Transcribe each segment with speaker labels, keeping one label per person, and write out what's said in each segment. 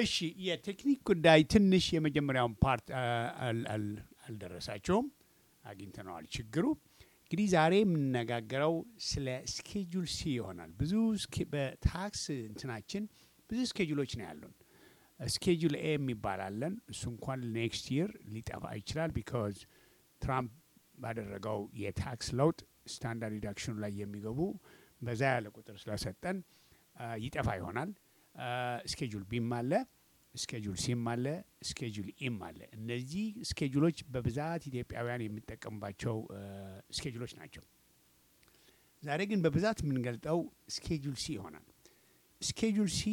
Speaker 1: እሺ የቴክኒክ ጉዳይ ትንሽ የመጀመሪያውን ፓርት አልደረሳቸውም አግኝተነዋል ችግሩ እንግዲህ ዛሬ የምንነጋገረው ስለ ስኬጁል ሲ ይሆናል ብዙ በታክስ እንትናችን ብዙ ስኬጁሎች ነው ያሉን ስኬጁል ኤ የሚባላለን እሱ እንኳን ኔክስት ይር ሊጠፋ ይችላል ቢካዝ ትራምፕ ባደረገው የታክስ ለውጥ ስታንዳርድ ዲዳክሽኑ ላይ የሚገቡ በዛ ያለ ቁጥር ስለሰጠን ይጠፋ ይሆናል ስኬጁል ቢም አለ ስኬጁል ሲም አለ ስኬጁል ኢም አለ እነዚህ ስኬጁሎች በብዛት ኢትዮጵያውያን የሚጠቀሙባቸው ስኬጁሎች ናቸው ዛሬ ግን በብዛት የምንገልጠው ስኬጁል ሲ ይሆናል ስኬጁል ሲ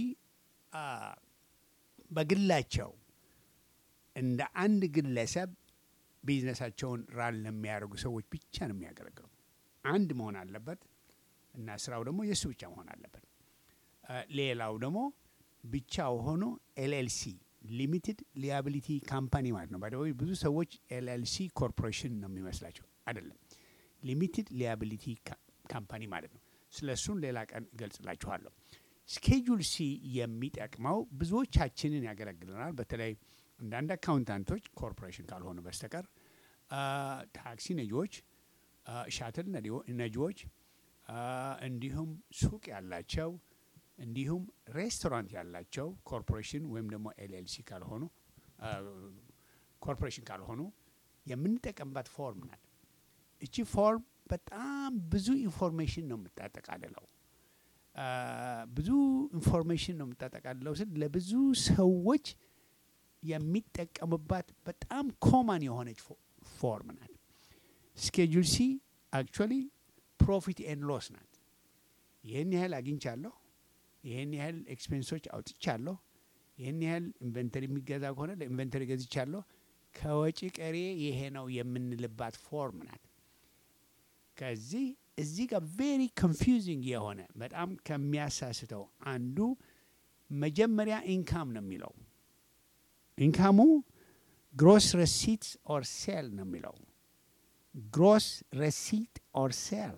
Speaker 1: በግላቸው እንደ አንድ ግለሰብ ቢዝነሳቸውን ራን ለሚያደርጉ ሰዎች ብቻ ነው የሚያገለግለው አንድ መሆን አለበት እና ስራው ደግሞ የሱ ብቻ መሆን አለበት ሌላው ደግሞ ብቻው ሆኖ ኤልኤልሲ ሊሚትድ ሊያቢሊቲ ካምፓኒ ማለት ነው ባይደው ብዙ ሰዎች ኤልኤልሲ ኮርፖሬሽን ነው የሚመስላቸው አይደለም ሊሚትድ ሊያቢሊቲ ካምፓኒ ማለት ነው ስለሱን ሌላ ቀን ገልጽላችኋለሁ ስኬጁል ሲ የሚጠቅመው ብዙዎቻችንን ያገለግለናል በተለይ አንዳንድ አካውንታንቶች ኮርፖሬሽን ካልሆኑ በስተቀር ታክሲ ነጂዎች ሻትል ነጂዎች እንዲሁም ሱቅ ያላቸው እንዲሁም ሬስቶራንት ያላቸው ኮርፖሬሽን ወይም ደግሞ ኤልኤልሲ ካልሆኑ ኮርፖሬሽን ካልሆኑ የምንጠቀምባት ፎርም ናት እቺ ፎርም በጣም ብዙ ኢንፎርሜሽን ነው የምታጠቃልለው ብዙ ኢንፎርሜሽን ነው የምታጠቃልለው ስል ለብዙ ሰዎች የሚጠቀሙባት በጣም ኮመን የሆነች ፎርም ናት ስኬጁል ሲ አክቹዋሊ ፕሮፊት ኤንድ ሎስ ናት ይህን ያህል አግኝቻለሁ ይህን ያህል ኤክስፔንሶች አውጥቻለሁ ይህን ያህል ኢንቨንተሪ የሚገዛ ከሆነ ለኢንቨንተሪ ገዝቻለሁ ከወጪ ቀሪ ይሄ ነው የምንልባት ፎርም ናት ከዚህ እዚህ ጋር ቬሪ ኮንፊውዚንግ የሆነ በጣም ከሚያሳስተው አንዱ መጀመሪያ ኢንካም ነው የሚለው ኢንካሙ ግሮስ ሬሲትስ ኦር ሴል ነው የሚለው ግሮስ ሬሲት ኦር ሴል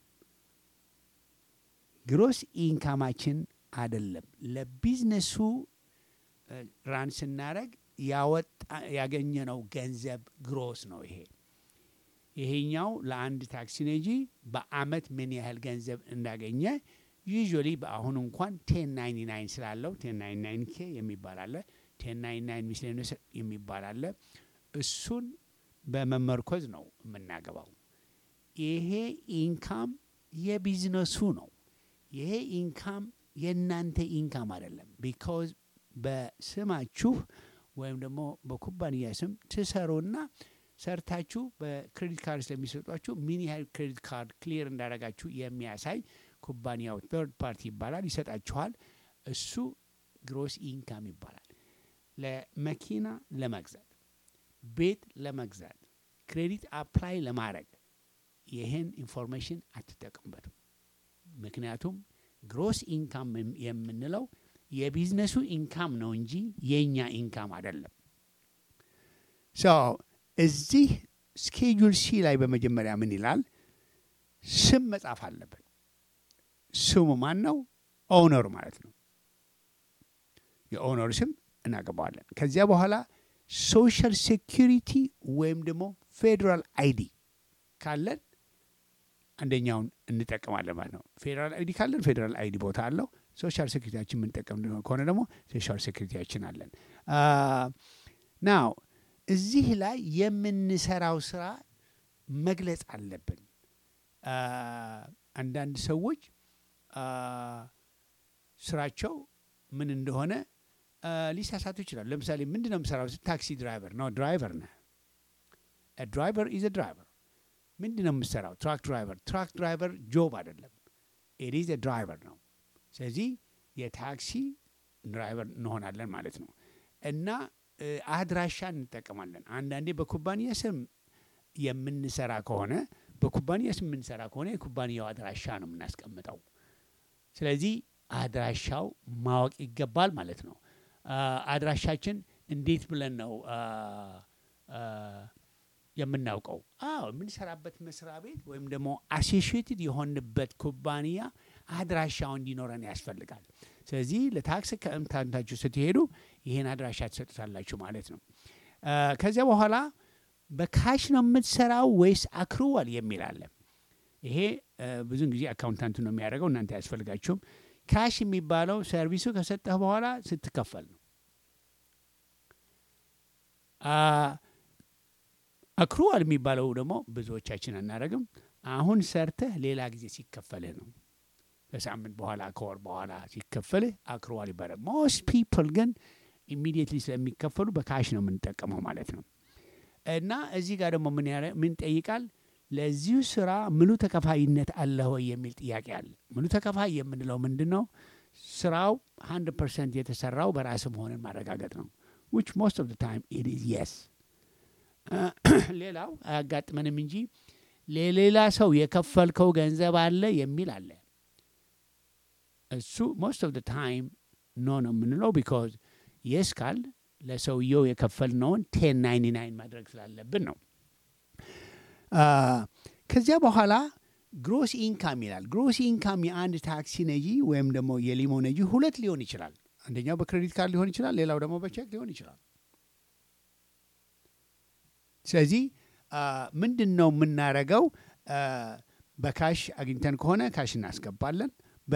Speaker 1: ግሮስ ኢንካማችን አይደለም ለቢዝነሱ ራን ስናረግ ያገኘነው ገንዘብ ግሮስ ነው ይሄኛው ለአንድ ታክሲ ነጂ በአመት ምን ያህል ገንዘብ እንዳገኘ ዩዥዋሊ በአሁን እንኳን 1099 ስላለው 1099 ኬ የሚባል አለ 1099 ሚስሌኒየስ የሚባል አለ እሱን በመመርኮዝ ነው የምናገባው ይሄ ኢንካም የቢዝነሱ ነው ይሄ ኢንካም የናንተ ኢንካም አይደለም ቢኮዝ በስማችሁ ወይም ደግሞ በኩባንያ ስም ትሰሩና ሰርታችሁ በክሬዲት ካርድ ስለሚሰጧችሁ ምን ያህል ክሬዲት ካርድ ክሊር እንዳደረጋችሁ የሚያሳይ ኩባንያው ተርድ ፓርቲ ይባላል ይሰጣችኋል እሱ ግሮስ ኢንካም ይባላል ለመኪና ለመግዛት ቤት ለመግዛት ክሬዲት አፕላይ ለማድረግ ይሄን ኢንፎርሜሽን አትጠቀሙበትም ምክንያቱም ግሮስ ኢንካም የምንለው የቢዝነሱ ኢንካም ነው እንጂ የኛ ኢንካም አይደለም ሶ እዚህ ስኬጁል ሲ ላይ በመጀመሪያ ምን ይላል ስም መጻፍ አለበት ስሙ ማን ነው ኦነሩ ማለት ነው የኦነሩ ስም እናገባዋለን ከዚያ በኋላ ሶሻል ሴኩሪቲ ወይም ደግሞ ፌደራል አይዲ ካለን አንደኛውን እንጠቀማለን ማለት ነው ፌደራል አይዲ ካለን ፌደራል አይዲ ቦታ አለው ሶሻል ሴኩሪቲያችን የምንጠቀም ከሆነ ደግሞ ሶሻል ሴኩሪቲያችን አለን ናው እዚህ ላይ የምንሰራው ስራ መግለጽ አለብን አንዳንድ ሰዎች ስራቸው ምን እንደሆነ ሊሳሳቱ ይችላል ለምሳሌ ምንድነው የምሰራው ታክሲ ድራይቨር ነው ድራይቨር ነህ a driver is a driver ምንድነው የምሰራው ትራክ ድራይቨር ጆብ አይደለም it is a driver ነው ስለዚህ የታክሲ ድራይቨር እንሆናለን ማለት ነው እና አድራሻ እንጠቀማለን አንዳንዴ በኩባንያ ስም የምንሰራ ከሆነ በኩባንያ ስም የምንሰራ ከሆነ የኩባንያው አድራሻ ነው የምናስቀምጠው ስለዚህ አድራሻው ማወቅ ይገባል ማለት ነው አድራሻችን እንዴት ብለን ነው የምናውቀው የምንሰራበት መስሪያ ቤት ወይም ደግሞ አሶሺየትድ የሆንበት ኩባንያ አድራሻው እንዲኖረን ያስፈልጋል። ስለዚህ ለታክስ አካውንታንታችሁ ስትሄዱ ይሄን አድራሻ ትሰጡታላችሁ ማለት ነው። ከዚያ በኋላ በካሽ ነው የምትሰራው ወይስ አክሩዋል የሚል አለ። ይሄ ብዙን ጊዜ አካውንታንቱ ነው የሚያደርገው፣ እናንተ አያስፈልጋችሁም። ካሽ የሚባለው ሰርቪሱ ከሰጠህ በኋላ ስትከፈል ነው። አክሩዋል የሚባለው ደግሞ ብዙዎቻችን አናደርግም። አሁን ሰርተህ ሌላ ጊዜ ሲከፈልህ ነው። ከሳምንት በኋላ ከወር በኋላ ሲከፈልህ አክሩዋል ይባላል። ሞስት ፒፕል ግን ኢሚዲየትሊ ስለሚከፈሉ በካሽ ነው የምንጠቀመው ማለት ነው። እና እዚህ ጋር ደግሞ ምን ጠይቃል? ለዚሁ ስራ ሙሉ ተከፋይነት አለ ወይ የሚል ጥያቄ አለ። ሙሉ ተከፋይ የምንለው ምንድን ነው? ስራው 100% የተሰራው በራስ መሆንን ማረጋገጥ ነው። which most of the time it is yes። ሌላው አያጋጥመንም እንጂ ለሌላ ሰው የከፈልከው ገንዘብ አለ የሚል አለ። እሱ most of the time no ነው የምንለው because yes ካል ለሰውየው የከፈልነውን 1099 ማድረግ ስላለብን ነው። ከዚያ በኋላ ግሮስ ኢንካም ይላል። ግሮስ ኢንካም የአንድ ታክሲ ነጂ ወይም ደግሞ የሊሞ ነጂ ሁለት ሊሆን ይችላል። አንደኛው በክሬዲት ካርድ ሊሆን ይችላል፣ ሌላው ደግሞ በቼክ ሊሆን ይችላል። ስለዚህ ምንድን ነው የምናደርገው? በካሽ አግኝተን ከሆነ ካሽ እናስገባለን።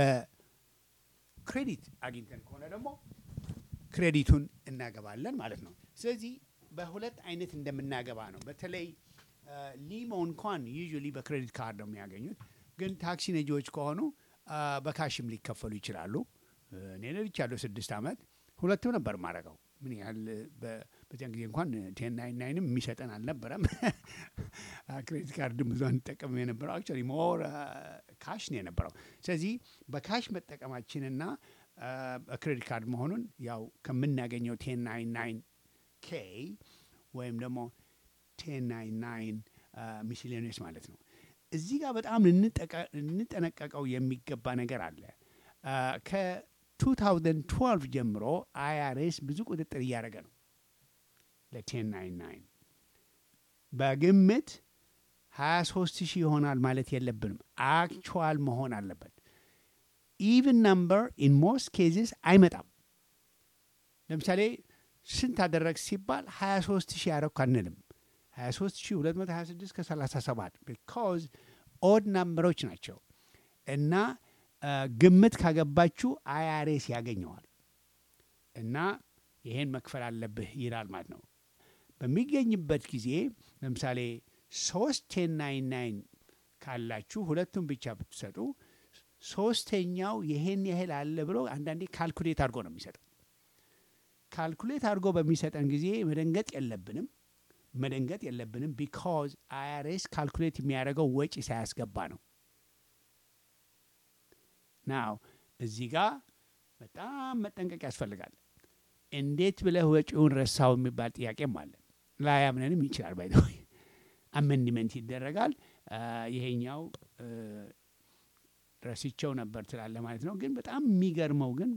Speaker 1: በክሬዲት አግኝተን ከሆነ ደግሞ ክሬዲቱን እናገባለን ማለት ነው። ስለዚህ በሁለት አይነት እንደምናገባ ነው። በተለይ ሊሞ እንኳን ዩዥዋሊ በክሬዲት ካርድ ነው የሚያገኙት፣ ግን ታክሲ ነጂዎች ከሆኑ በካሽም ሊከፈሉ ይችላሉ። እኔ ነድቻለሁ 6 ዓመት፣ ሁለቱም ነበር ማረገው። ምን ያህል በዚያን ጊዜ እንኳን 1099ም የሚሰጠን አልነበረም። ክሬዲት ካርድ ብዙ አንጠቀም የነበረው አክቹዋሊ ሞር ካሽ ነው የነበረው። ስለዚህ በካሽ መጠቀማችንና ክሬዲት ካርድ መሆኑን ያው ከምናገኘው 1099 ኬ ወይም ደግሞ 1099 ሚስሌኒየስ ማለት ነው። እዚህ ጋር በጣም ልንጠነቀቀው የሚገባ ነገር አለ። ከ2012 ጀምሮ አይአርኤስ ብዙ ቁጥጥር እያደረገ ነው ለ1099። በግምት 23,000 ይሆናል ማለት የለብንም። አክቹዋል መሆን አለበት። ኢቭን ነምበር ኢን ሞስት ኬዝስ አይመጣም። ለምሳሌ ስንት አደረግ ሲባል 23,000 ያረኩ አንልም። 23,226 ከ37 ቢካዝ ኦድ ናምበሮች ናቸው እና ግምት ካገባችሁ አይአርኤስ ያገኘዋል እና ይሄን መክፈል አለብህ ይላል ማለት ነው። በሚገኝበት ጊዜ ለምሳሌ 3,1099 ካላችሁ ሁለቱም ብቻ ብትሰጡ ሶስተኛው ይሄን ያህል አለ ብሎ አንዳንዴ ካልኩሌት አድርጎ ነው የሚሰጠው። ካልኩሌት አድርጎ በሚሰጠን ጊዜ መደንገጥ የለብንም ቢካዝ አይአርኤስ ካልኩሌት የሚያደርገው ወጪ ሳያስገባ ነው። ናው እዚህ ጋር በጣም መጠንቀቅ ያስፈልጋል። እንዴት ብለህ ወጪውን ረሳው የሚባል ጥያቄም አለ። ላያምነንም ይችላል። ባይ ዘ ወይ አሜንድመንት ይደረጋል። ይሄኛው ረስቸው ነበር ትላለ ማለት ነው። ግን በጣም የሚገርመው ግን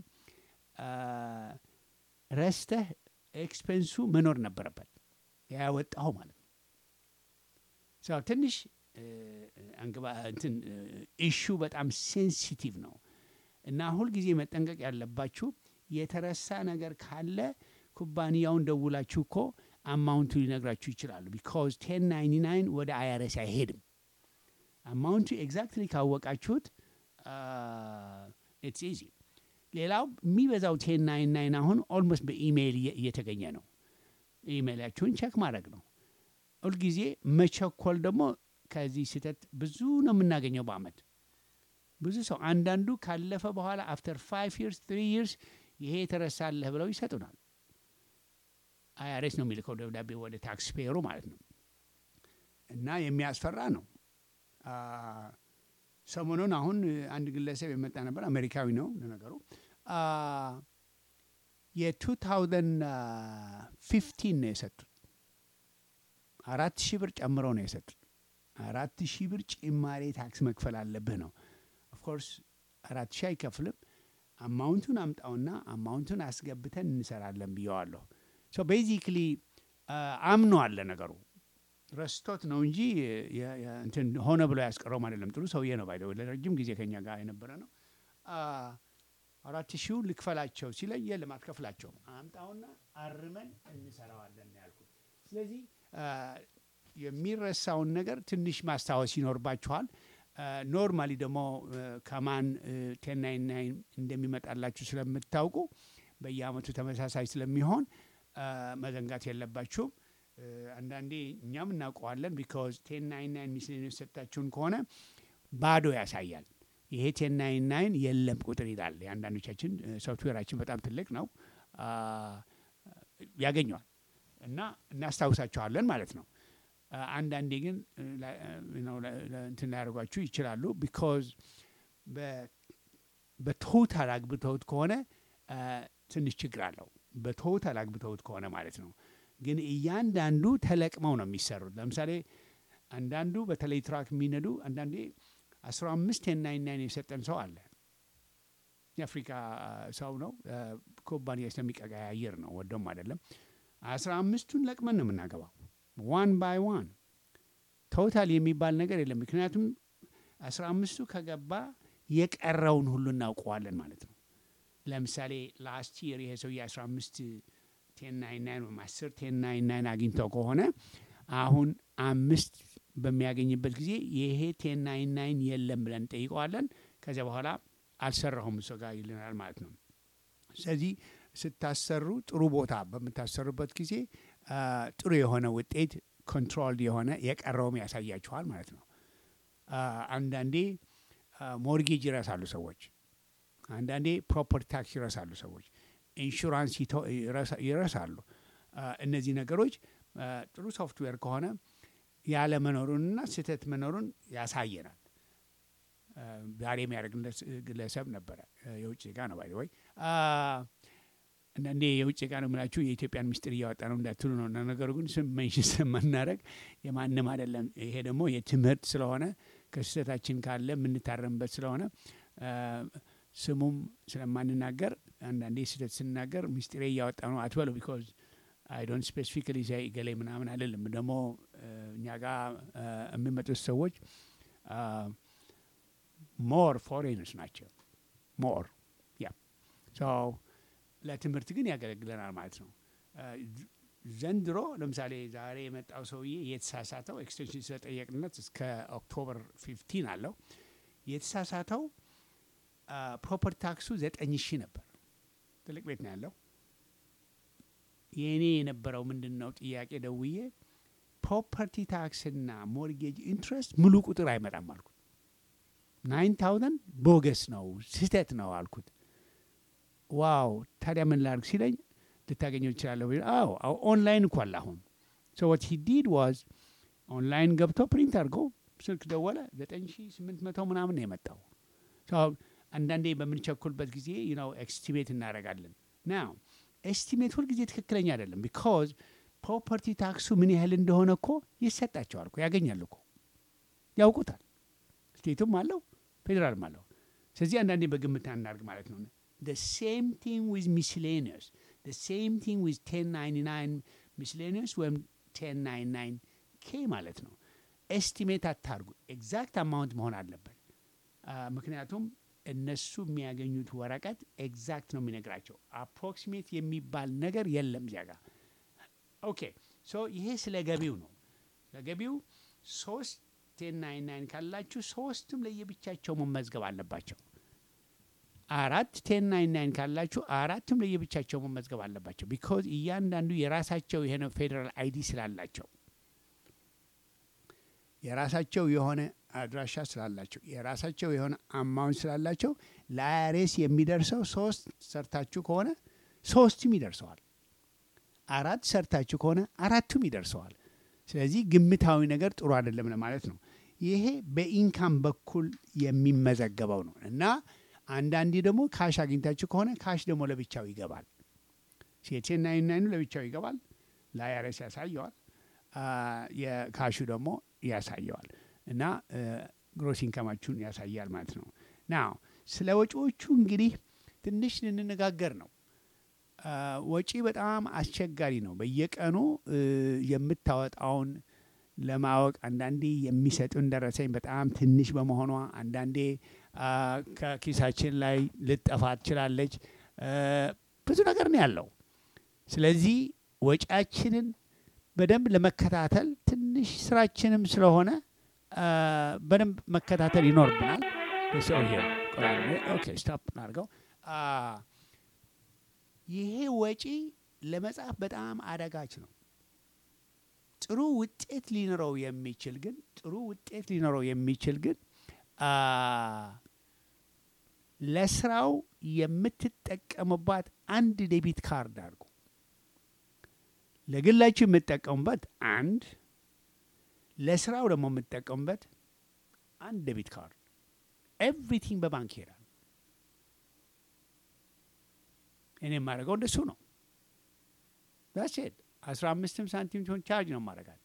Speaker 1: ረስተህ ኤክስፔንሱ መኖር ነበረበት ያወጣው ማለት ነው። ሰው ትንሽ ኢሹ በጣም ሴንሲቲቭ ነው እና ሁልጊዜ መጠንቀቅ ያለባችሁ የተረሳ ነገር ካለ ኩባንያውን ደውላችሁ እኮ አማውንቱ ሊነግራችሁ ይችላሉ። ቢካዝ 1099 ወደ አይአርኤስ አይሄድም። አማውንቱ ኤግዛክትሊ ካወቃችሁት ኢትስ ኢዚ። ሌላው የሚበዛው 1099 አሁን ኦልሞስት በኢሜይል እየተገኘ ነው። ኢሜይላችሁን ቼክ ማድረግ ነው ሁልጊዜ። መቸኮል ደግሞ ከዚህ ስህተት ብዙ ነው የምናገኘው በአመት። ብዙ ሰው አንዳንዱ ካለፈ በኋላ አፍተር 5 years 3 years ይሄ የተረሳለህ ብለው ይሰጡናል። አይአርኤስ ነው የሚልከው ደብዳቤ ወደ ታክስ ፔየሩ ማለት ነው እና የሚያስፈራ ነው። ሰሞኑን አሁን አንድ ግለሰብ የመጣ ነበር። አሜሪካዊ ነው ለነገሩ። የ2015 ነው የሰጡት። 4,000 ብር ጨምረው ነው የሰጡት። 4,000 ብር ጭማሬ ታክስ መክፈል አለብህ ነው። ኦፍኮርስ 4,000 አይከፍልም። አማውንቱን አምጣውና አማውንቱን አስገብተን እንሰራለን ብየዋለሁ። ሶ ቤዚክሊ አምኗል ነገሩ። ረስቶት ነው እንጂ እንትን ሆነ ብሎ ያስቀረው አይደለም። ጥሩ ሰውዬ ነው። ባይደው ለረጅም ጊዜ ከኛ ጋር የነበረ ነው። 4,000 ልክፈላቸው ሲለኝ የለም አትከፍላቸውም አምጣውና አርመን እንሰራዋለን ያልኩት። ስለዚህ የሚረሳውን ነገር ትንሽ ማስታወስ ይኖርባችኋል። ኖርማሊ ደግሞ ከማን 1099 እንደሚመጣላችሁ ስለምታውቁ በየአመቱ ተመሳሳይ ስለሚሆን መዘንጋት የለባችሁም። አንዳንዴ እኛም እናውቀዋለን ቢካዝ 1099 ሚስሌኒየስ ሰጣችሁን ከሆነ ባዶ ያሳያል። ይሄ 1099 የለም ቁጥር ይላል። የአንዳንዶቻችን ሶፍትዌራችን በጣም ትልቅ ነው ያገኘዋል እና እናስታውሳቸዋለን ማለት ነው። አንዳንዴ ግን እንትን ላያደርጓችሁ ይችላሉ ቢካዝ በቶታል አግብተውት ከሆነ ትንሽ ችግር አለው። በቶታል አግብተውት ከሆነ ማለት ነው። ግን እያንዳንዱ ተለቅመው ነው የሚሰሩት። ለምሳሌ አንዳንዱ በተለይ ትራክ የሚነዱ አንዳንዴ 15 1099 የሰጠን ሰው አለ። የአፍሪካ ሰው ነው። ኩባንያ ስለሚቀያየር ነው ወደም አይደለም። 15ቱን ለቅመን ነው የምናገባው። ዋን ባይ ዋን ቶታል የሚባል ነገር የለም። ምክንያቱም 15ቱ ከገባ የቀረውን ሁሉ እናውቀዋለን ማለት ነው። ለምሳሌ ላስት ይር ይሄ ሰው የ15 1099 ወይም 10 1099 አግኝተው ከሆነ አሁን 5 በሚያገኝበት ጊዜ ይሄ 1099 የለም ብለን ጠይቀዋለን። ከዚያ በኋላ አልሰራሁም እሱ ጋር ይልናል ማለት ነው። ስለዚህ ስታሰሩ ጥሩ ቦታ በምታሰሩበት ጊዜ ጥሩ የሆነ ውጤት ኮንትሮል የሆነ የቀረውም ያሳያችኋል ማለት ነው። አንዳንዴ ሞርጌጅ ይረሳሉ ሰዎች። አንዳንዴ ፕሮፐርቲ ታክስ ይረሳሉ ሰዎች። ኢንሹራንስ ይረሳሉ። እነዚህ ነገሮች ጥሩ ሶፍትዌር ከሆነ ያለ መኖሩንና ስህተት መኖሩን ያሳየናል። ዛሬ የሚያደርግለት ግለሰብ ነበረ። የውጭ ዜጋ ነው ባይ ወይ አንዳንዴ የውጭ ዜጋ ነው የምላችሁ የኢትዮጵያን ምስጢር እያወጣ ነው እንዳትሉ ነው። ነገሩ ግን ስም ሜንሽን ስለማናደርግ የማንም አይደለም። ይሄ ደግሞ የትምህርት ስለሆነ ከስህተታችን ካለ የምንታረምበት ስለሆነ ስሙም ስለማንናገር አንዳንዴ ስህተት ስንናገር ምስጢሬ እያወጣ ነው አትበሉ። ቢኮዝ አይ ዶንት ስፔሲፊካሊ ሳይ ገሌ ምናምን አይደለም። ደግሞ እኛ ጋር የሚመጡት ሰዎች ሞር ፎሬነርስ ናቸው። ሞር ያ ሶ ለትምህርት ግን ያገለግለናል ማለት ነው። ዘንድሮ ለምሳሌ ዛሬ የመጣው ሰውዬ የተሳሳተው ኤክስቴንሽን ስለጠየቅንለት እስከ ኦክቶበር 15 አለው። የተሳሳተው ፕሮፐርቲ ታክሱ 9,000 ነበር። ትልቅ ቤት ነው ያለው። የእኔ የነበረው ምንድን ነው ጥያቄ ደውዬ ፕሮፐርቲ ታክስና ሞርጌጅ ኢንትረስት ሙሉ ቁጥር አይመጣም አልኩት። 9,000 ቦገስ ነው ስህተት ነው አልኩት። ዋው ታዲያ ምን ላድርግ ሲለኝ ልታገኘው ይችላለሁ። አዎ ኦንላይን እኮ አለ አሁን። ሶ ዋት ሂ ዲድ ዋዝ ኦንላይን ገብቶ ፕሪንት አድርጎ ስልክ ደወለ። 9,800 ምናምን ነው የመጣው። አንዳንዴ በምንቸኩልበት ጊዜ ኤስቲሜት እናደርጋለን። ናው ኤስቲሜት ሁልጊዜ ትክክለኛ አይደለም። ቢካዝ ፕሮፐርቲ ታክሱ ምን ያህል እንደሆነ እኮ ይሰጣቸዋል እኮ ያገኛሉ እኮ ያውቁታል። ስቴቱም አለው ፌዴራልም አለው። ስለዚህ አንዳንዴ በግምት እናድርግ ማለት ነው። the same thing with miscellaneous, the same thing with 1099 miscellaneous ወይም 1099 K ማለት ነው። ኤስቲሜት አታርጉ። ኤግዛክት አማውንት መሆን አለበት። ምክንያቱም እነሱ የሚያገኙት ወረቀት ኤግዛክት ነው የሚነግራቸው። አፕሮክሲሜት የሚባል ነገር የለም እዚያ ጋር። ኦኬ ሶ ይሄ ስለ ገቢው ነው። ለገቢው 3 1099 ካላችሁ ሶስቱም ለየብቻቸው መመዝገብ አለባቸው። 4 1099 ካላችሁ አራቱም ለየብቻቸው መመዝገብ አለባቸው። ቢኮዝ እያንዳንዱ የራሳቸው የሆነ ፌዴራል አይዲ ስላላቸው፣ የራሳቸው የሆነ አድራሻ ስላላቸው፣ የራሳቸው የሆነ አማውንት ስላላቸው ለአይአርኤስ የሚደርሰው 3 ሰርታችሁ ከሆነ 3ቱም ይደርሰዋል። 4 ሰርታችሁ ከሆነ 4ቱም ይደርሰዋል። ስለዚህ ግምታዊ ነገር ጥሩ አይደለም ለማለት ነው። ይሄ በኢንካም በኩል የሚመዘገበው ነው እና አንዳንዴ ደግሞ ካሽ አግኝታችሁ ከሆነ ካሽ ደግሞ ለብቻው ይገባል። ሲ1099 ለብቻው ይገባል፣ ለአይአርኤስ ያሳየዋል፣ የካሹ ደግሞ ያሳየዋል እና ግሮስ ኢንካማችሁን ያሳያል ማለት ነው። ናው ስለ ወጪዎቹ እንግዲህ ትንሽ ልንነጋገር ነው። ወጪ በጣም አስቸጋሪ ነው። በየቀኑ የምታወጣውን ለማወቅ አንዳንዴ የሚሰጡን ደረሰኝ በጣም ትንሽ በመሆኗ አንዳንዴ ከኪሳችን ላይ ልጠፋ ትችላለች። ብዙ ነገር ነው ያለው። ስለዚህ ወጪያችንን በደንብ ለመከታተል ትንሽ ስራችንም ስለሆነ በደንብ መከታተል ይኖርብናል። ኦኬ ስቶፕ እናድርገው። ይሄ ወጪ ለመጻፍ በጣም አዳጋች ነው። ጥሩ ውጤት ሊኖረው የሚችል ግን ለስራው የምትጠቀሙባት አንድ ዴቢት ካርድ አድርጉ። ለግላችሁ የምትጠቀሙበት አንድ፣ ለስራው ደግሞ የምትጠቀሙበት አንድ ዴቢት ካርድ። ኤቭሪቲንግ በባንክ ይሄዳል። እኔ የማደርገው እንደሱ ነው። ዳትስ ኢት። 15 ሳንቲም ሲሆን ቻርጅ ነው ማረጋት።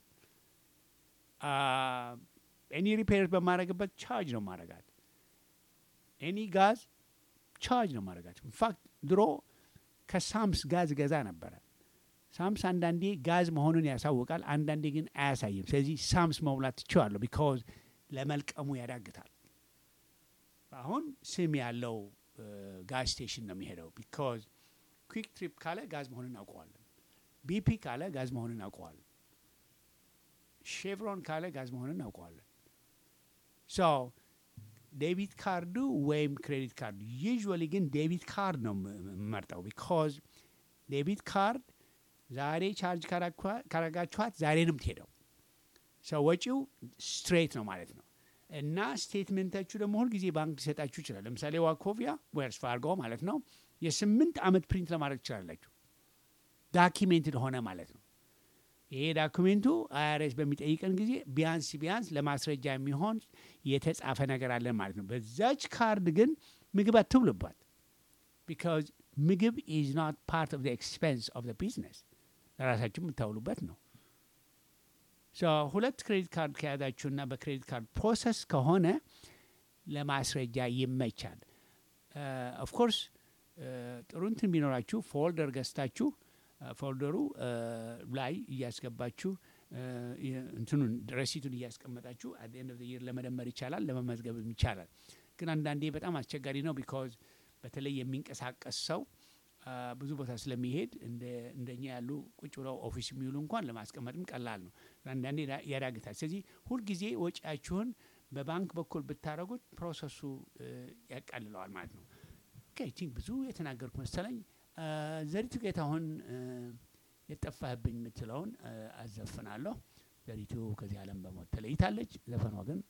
Speaker 1: ኤኒ ሪፔር በማረግበት ቻርጅ ነው ማረጋት። ኤኒ ጋዝ ቻርጅ ነው ማረጋት። ኢንፋክት ድሮ ከሳምስ ጋዝ ገዛ ነበረ። ሳምስ አንዳንዴ ጋዝ መሆኑን ያሳውቃል፣ አንዳንዴ ግን አያሳይም። ስለዚህ ሳምስ መሙላት ትችላለሁ፣ ቢካዝ ለመልቀሙ ያዳግታል። አሁን ስም ያለው ጋዝ ስቴሽን ነው የሚሄደው፣ ቢካዝ ኩዊክ ትሪፕ ካለ ጋዝ መሆኑን አውቀዋለን። ቢፒ ካለ ጋዝ መሆኑን አውቀዋለን። ሼቭሮን ካለ ጋዝ መሆኑን አውቀዋለን። ሶ ዴቢት ካርዱ ወይም ክሬዲት ካርዱ፣ ዩዥዋሊ ግን ዴቢት ካርድ ነው የምመርጠው፣ ቢካዝ ዴቢት ካርድ ዛሬ ቻርጅ ካረጋችኋት ዛሬ ነው የምትሄደው። ሰው ወጪው ስትሬት ነው ማለት ነው። እና ስቴትመንታችሁ ደግሞ ሁልጊዜ ባንክ ሊሰጣችሁ ይችላል። ለምሳሌ ዋኮቪያ ዌልስ ፋርጎ ማለት ነው የ8 ዓመት ፕሪንት ለማድረግ ትችላላችሁ። ዳኪሜንትድ ሆነ ማለት ነው። ይሄ ዳኩሜንቱ አይአርኤስ በሚጠይቀን ጊዜ ቢያንስ ለማስረጃ የሚሆን የተጻፈ ነገር አለን ማለት ነው። በዛች ካርድ ግን ምግብ አትብሉባት፣ ቢካዝ ምግብ ኢዝ ኖት ፓርት ኦፍ ዘ ኤክስፔንስ ኦፍ ዘ ቢዝነስ። ለራሳችሁ የምታውሉበት ነው። ሁለት ክሬዲት ካርድ ከያዛችሁና በክሬዲት ካርድ ፕሮሰስ ከሆነ ለማስረጃ ይመቻል። ኦፍኮርስ ጥሩ እንትን ቢኖራችሁ ፎልደር ገዝታችሁ ፎልደሩ ላይ እያስገባችሁ እንትኑን ረሲቱን እያስቀመጣችሁ አት ኤንድ ኦፍ ዘ ይር ለመደመር ይቻላል፣ ለመመዝገብም ይቻላል። ግን አንዳንዴ በጣም አስቸጋሪ ነው፣ ቢካዝ በተለይ የሚንቀሳቀስ ሰው ብዙ ቦታ ስለሚሄድ እንደኛ ያሉ ቁጭ ብለው ኦፊስ የሚውሉ እንኳን ለማስቀመጥም ቀላል ነው፣ አንዳንዴ ያዳግታል። ስለዚህ ሁልጊዜ ወጪያችሁን በባንክ በኩል ብታደረጉት ፕሮሰሱ ያቃልለዋል ማለት ነው። ኦኬ ቲንክ ብዙ የተናገርኩ መሰለኝ። ዘሪቱ ጌታሁን የጠፋህብኝ የምትለውን አዘፍናለሁ። ዘሪቱ ከዚህ ዓለም በሞት ተለይታለች። ዘፈኗ ግን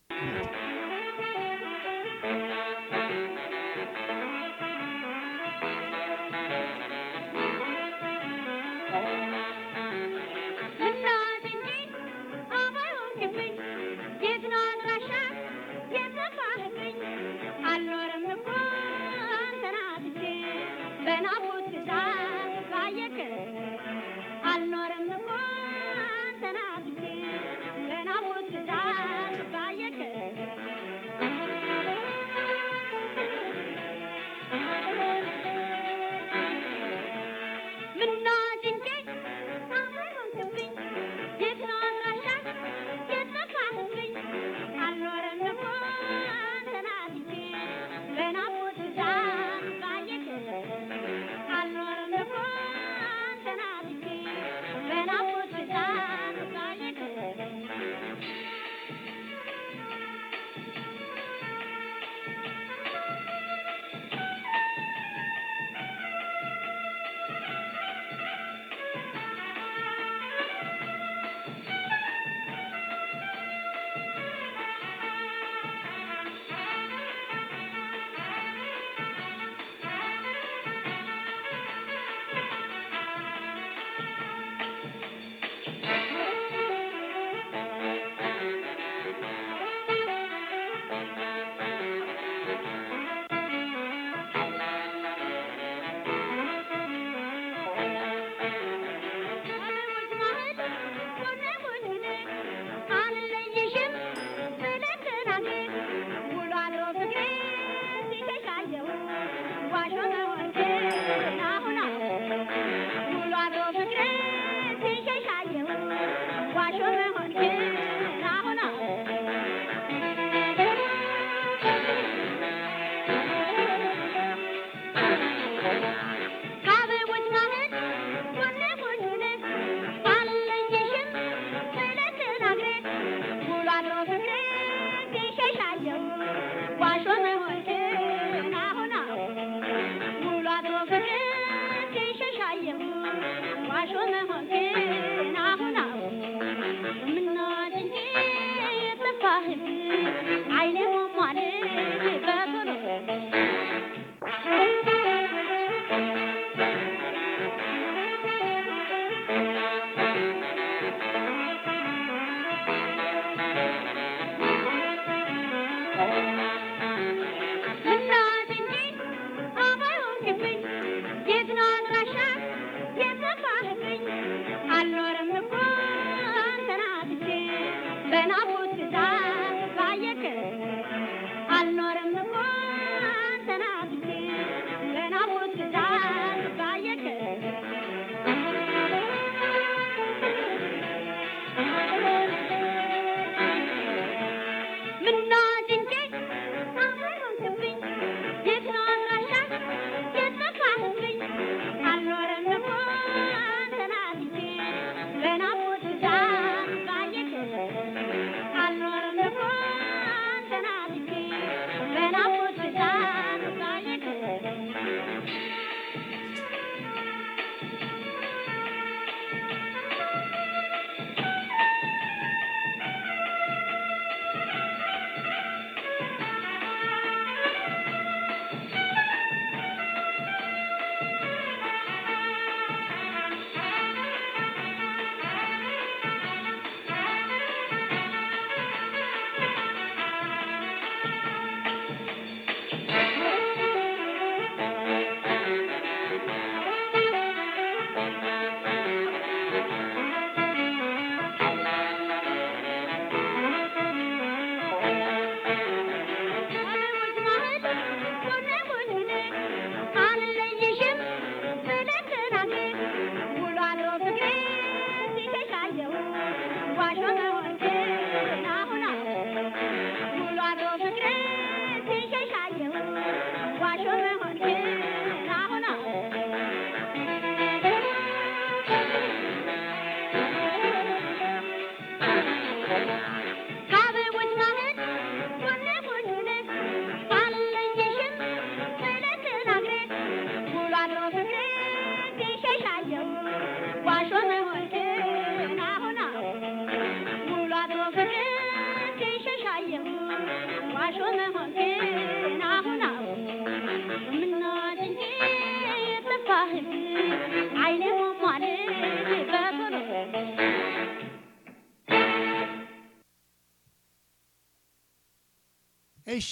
Speaker 1: እሺ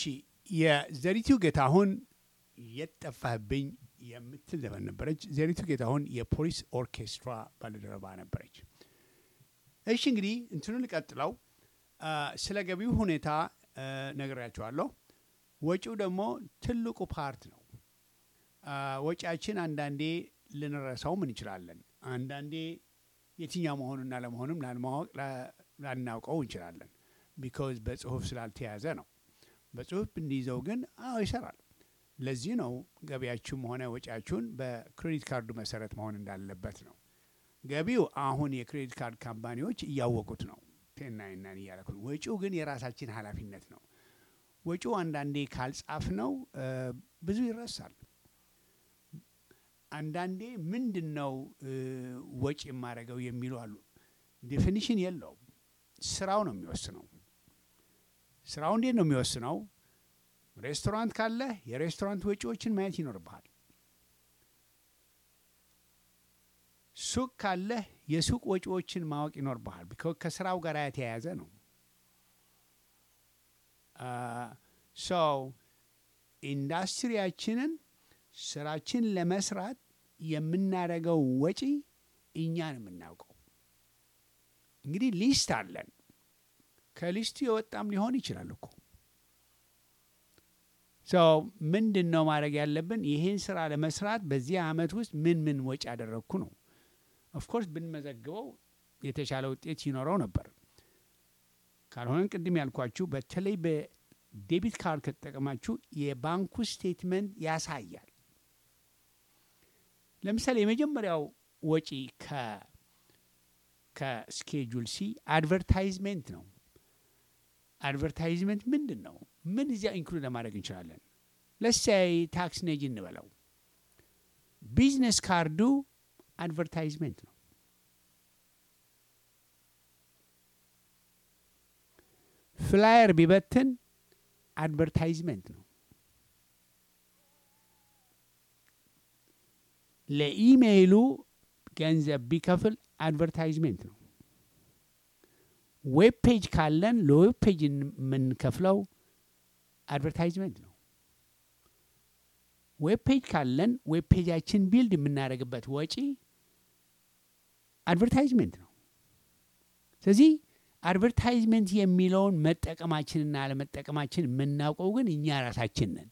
Speaker 1: የዘሪቱ ጌታሁን የጠፋህብኝ የምትል ዘፈን ነበረች። ዘሪቱ ጌታሁን የፖሊስ ኦርኬስትራ ባልደረባ ነበረች። እሺ እንግዲህ እንትኑን ልቀጥለው። ስለ ገቢው ሁኔታ ነግሬያቸዋለሁ። ወጪው ደግሞ ትልቁ ፓርት ነው። ወጪያችን አንዳንዴ ልንረሳውም እንችላለን። አንዳንዴ የትኛው መሆኑና ለመሆኑም ላልማወቅ ላናውቀው እንችላለን። ቢኮዝ በጽሁፍ ስላልተያዘ ነው። በጽሁፍ እንዲይዘው ግን ይሰራል። ለዚህ ነው ገቢያችሁም ሆነ ወጪያችሁን በክሬዲት ካርዱ መሰረት መሆን እንዳለበት ነው። ገቢው አሁን የክሬዲት ካርድ ካምፓኒዎች እያወቁት ነው። ቴናይናን እያለኩ ነው። ወጪው ግን የራሳችን ኃላፊነት ነው። ወጪው አንዳንዴ ካልጻፍ ነው ብዙ ይረሳል። አንዳንዴ ምንድን ነው ወጪ የማደርገው የሚሉ አሉ። ዴፊኒሽን የለውም። ስራው ነው የሚወስነው። ስራው እንዴት ነው የሚወስነው? ሬስቶራንት ካለ የሬስቶራንት ወጪዎችን ማየት ይኖርብሃል። ሱቅ ካለ የሱቅ ወጪዎችን ማወቅ ይኖርብሃል። ከስራው ጋር የተያያዘ ነው። ኢንዱስትሪያችንን ስራችን ለመስራት የምናደርገው ወጪ እኛን የምናውቀው። እንግዲህ ሊስት አለን። ከሊስቱ የወጣም ሊሆን ይችላል እኮ። ምንድን ነው ማድረግ ያለብን? ይህን ስራ ለመስራት በዚህ አመት ውስጥ ምን ምን ወጪ ያደረግኩ ነው። ኦፍኮርስ ብንመዘግበው የተሻለ ውጤት ይኖረው ነበር። ካልሆነን ቅድም ያልኳችሁ በተለይ በዴቢት ካርድ ከተጠቀማችሁ የባንኩ ስቴትመንት ያሳያል። ለምሳሌ የመጀመሪያው ወጪ ከስኬጁል ሲ አድቨርታይዝሜንት ነው። አድቨርታይዝሜንት ምንድን ነው? ምን እዚያ ኢንክሉድ ለማድረግ እንችላለን? ለሳይ ታክስ ነጂ እንበለው። ቢዝነስ ካርዱ አድቨርታይዝመንት ነው። ፍላየር ቢበትን አድቨርታይዝመንት ነው። ለኢሜይሉ ገንዘብ ቢከፍል አድቨርታይዝመንት ነው። ዌብ ፔጅ ካለን ለዌብ ፔጅ የምንከፍለው አድቨርታይዝመንት ነው። ዌብ ፔጅ ካለን ዌብ ፔጃችን ቢልድ የምናደርግበት ወጪ አድቨርታይዝመንት ነው። ስለዚህ አድቨርታይዝመንት የሚለውን መጠቀማችንና አለመጠቀማችን የምናውቀው ግን እኛ ራሳችን ነን።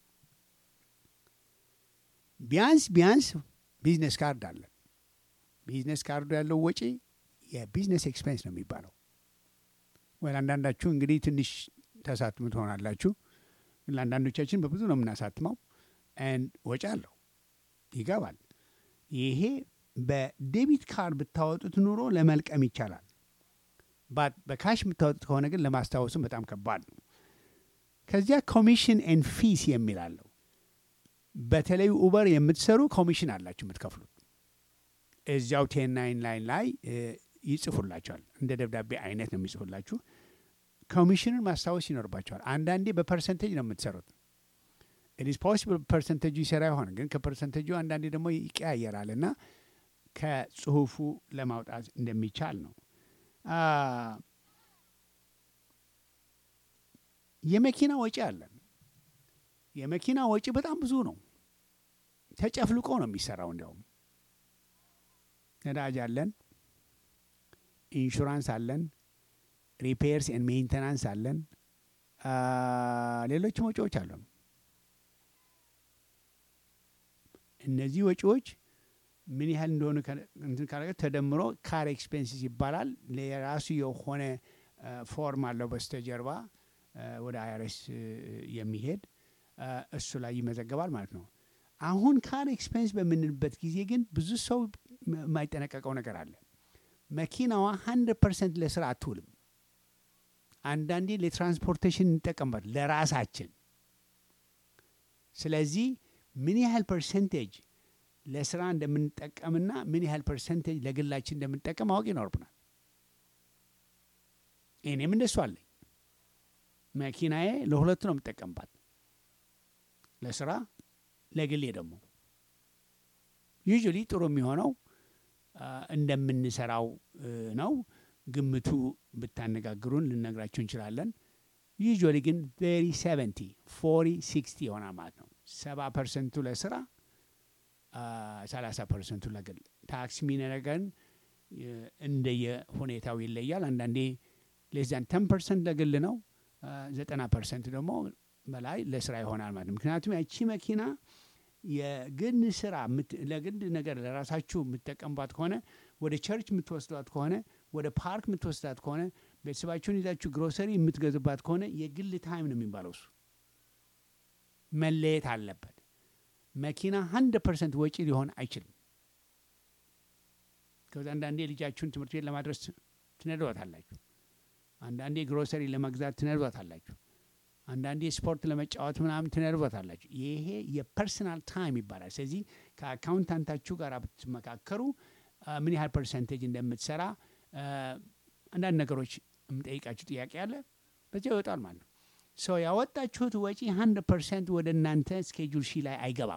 Speaker 1: ቢያንስ ቢዝነስ ካርድ አለን። ቢዝነስ ካርዱ ያለው ወጪ የቢዝነስ ኤክስፔንስ ነው የሚባለው። ወይ አንዳንዳችሁ እንግዲህ ትንሽ ተሳትሙ ትሆናላችሁ፣ ግን ለአንዳንዶቻችን በብዙ ነው የምናሳትመው። ወጪ አለው ይገባል። ይሄ በዴቢት ካርድ ብታወጡት ኑሮ ለመልቀም ይቻላል። በካሽ የምታወጡት ከሆነ ግን ለማስታወስም በጣም ከባድ ነው። ከዚያ ኮሚሽን ኤንድ ፊስ የሚላለው በተለይ ኡበር የምትሰሩ ኮሚሽን አላችሁ የምትከፍሉት። እዚያው 1099 ላይ ይጽፉላቸዋል። እንደ ደብዳቤ አይነት ነው የሚጽፉላችሁ። ኮሚሽኑን ማስታወስ ይኖርባቸዋል። አንዳንዴ በፐርሰንቴጅ ነው የምትሰሩት። ኢትስ ፖሲብል ፐርሰንቴጁ ይሰራ ይሆን፣ ግን ከፐርሰንቴጁ አንዳንዴ ደግሞ ይቀያየራል እና ከጽሁፉ ለማውጣት እንደሚቻል ነው። የመኪና ወጪ አለን። የመኪና ወጪ በጣም ብዙ ነው። ተጨፍልቆ ነው የሚሰራው። እንዲያውም ነዳጅ አለን፣ ኢንሹራንስ አለን፣ ሪፔርስ ኤንድ ሜንቴናንስ አለን፣ ሌሎችም ወጪዎች አሉ። እነዚህ ወጪዎች ምን ያህል እንደሆነ እንትን ካለ ተደምሮ ካር ኤክስፔንሲስ ይባላል። ለራሱ የሆነ ፎርም አለው በስተጀርባ ወደ አይአርኤስ የሚሄድ እሱ ላይ ይመዘገባል ማለት ነው። አሁን ካር ኤክስፔንስ በምንልበት ጊዜ ግን ብዙ ሰው የማይጠነቀቀው ነገር አለ። መኪናዋ 100% ለስራ አትውልም። አንዳንዴ ለትራንስፖርቴሽን እንጠቀምባት ለራሳችን። ስለዚህ ምን ያህል ፐርሰንቴጅ ለስራ እንደምንጠቀምና ምን ያህል ፐርሰንቴጅ ለግላችን እንደምንጠቀም ማወቅ ይኖርብናል። እኔም እንደሱ አለኝ። መኪናዬ ለሁለቱ ነው የምጠቀምባት፣ ለስራ ለግሌ ደግሞ። ዩዥዋሊ ጥሩ የሚሆነው እንደምንሰራው ነው። ግምቱ ብታነጋግሩን ልነግራችሁ እንችላለን። ዩዥዋሊ ግን 40-60 ይሆናል ማለት ነው። 70% ለስራ 30% ለግል። ታክስ የሚነገረን እንደየ ሁኔታው ይለያል። አንዳንዴ ሌዛን 10% ለግል ነው፣ 90% ደግሞ በላይ ለስራ ይሆናል ማለት ነው። ምክንያቱም ያቺ መኪና የግል ስራ ለግል ነገር ለራሳችሁ የምትጠቀምባት ከሆነ፣ ወደ ቸርች የምትወስዷት ከሆነ፣ ወደ ፓርክ የምትወስዳት ከሆነ፣ ቤተሰባችሁን ይዛችሁ ግሮሰሪ የምትገዙባት ከሆነ የግል ታይም ነው የሚባለው። እሱ መለየት አለበት። መኪና 100% ወጪ ሊሆን አይችልም። ከዛ አንዳንዴ ልጃችሁን ትምህርት ቤት ለማድረስ ትነዷታላችሁ። አንዳንዴ ግሮሰሪ ለመግዛት ትነዷታላችሁ። አንዳንዴ ስፖርት ለመጫወት ምናምን ትነዷታላችሁ። ይሄ የፐርሰናል ታይም ይባላል። ስለዚህ ከአካውንታንታችሁ ጋር ብትመካከሩ ምን ያህል ፐርሰንቴጅ እንደምትሰራ አንዳንድ ነገሮች የምጠይቃችሁ ጥያቄ አለ፣ በዚያ ይወጣል ማለት ነው። ሰው ያወጣችሁት ወጪ 100% ወደ እናንተ ስኬጁል ሺ ላይ አይገባም።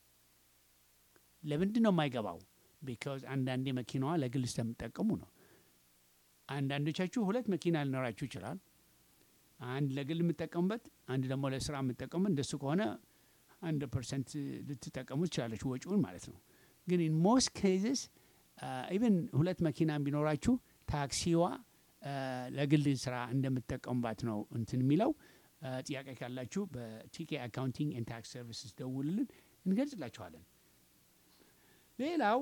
Speaker 1: ለምንድን ነው የማይገባው? ቢካዝ አንዳንዴ መኪናዋ ለግል ስለምትጠቀሙ ነው። አንዳንዶቻችሁ 2 መኪና ሊኖራችሁ ይችላል። አንድ ለግል የምትጠቀሙበት፣ አንድ ደግሞ ለስራ የምትጠቀሙበት። እንደሱ ከሆነ 100% ልትጠቀሙ ትችላለች ወጪውን ማለት ነው። ግን ኢን ሞስት ኬዝስ ኢቨን 2 መኪና ቢኖራችሁ ታክሲዋ ለግል ስራ እንደምትጠቀሙባት ነው እንትን የሚለው። ጥያቄ ካላችሁ በቲኬ አካውንቲንግ ኤንድ ታክስ ሰርቪስስ ደውሉልን፣ እንገልጽላችኋለን። ሌላው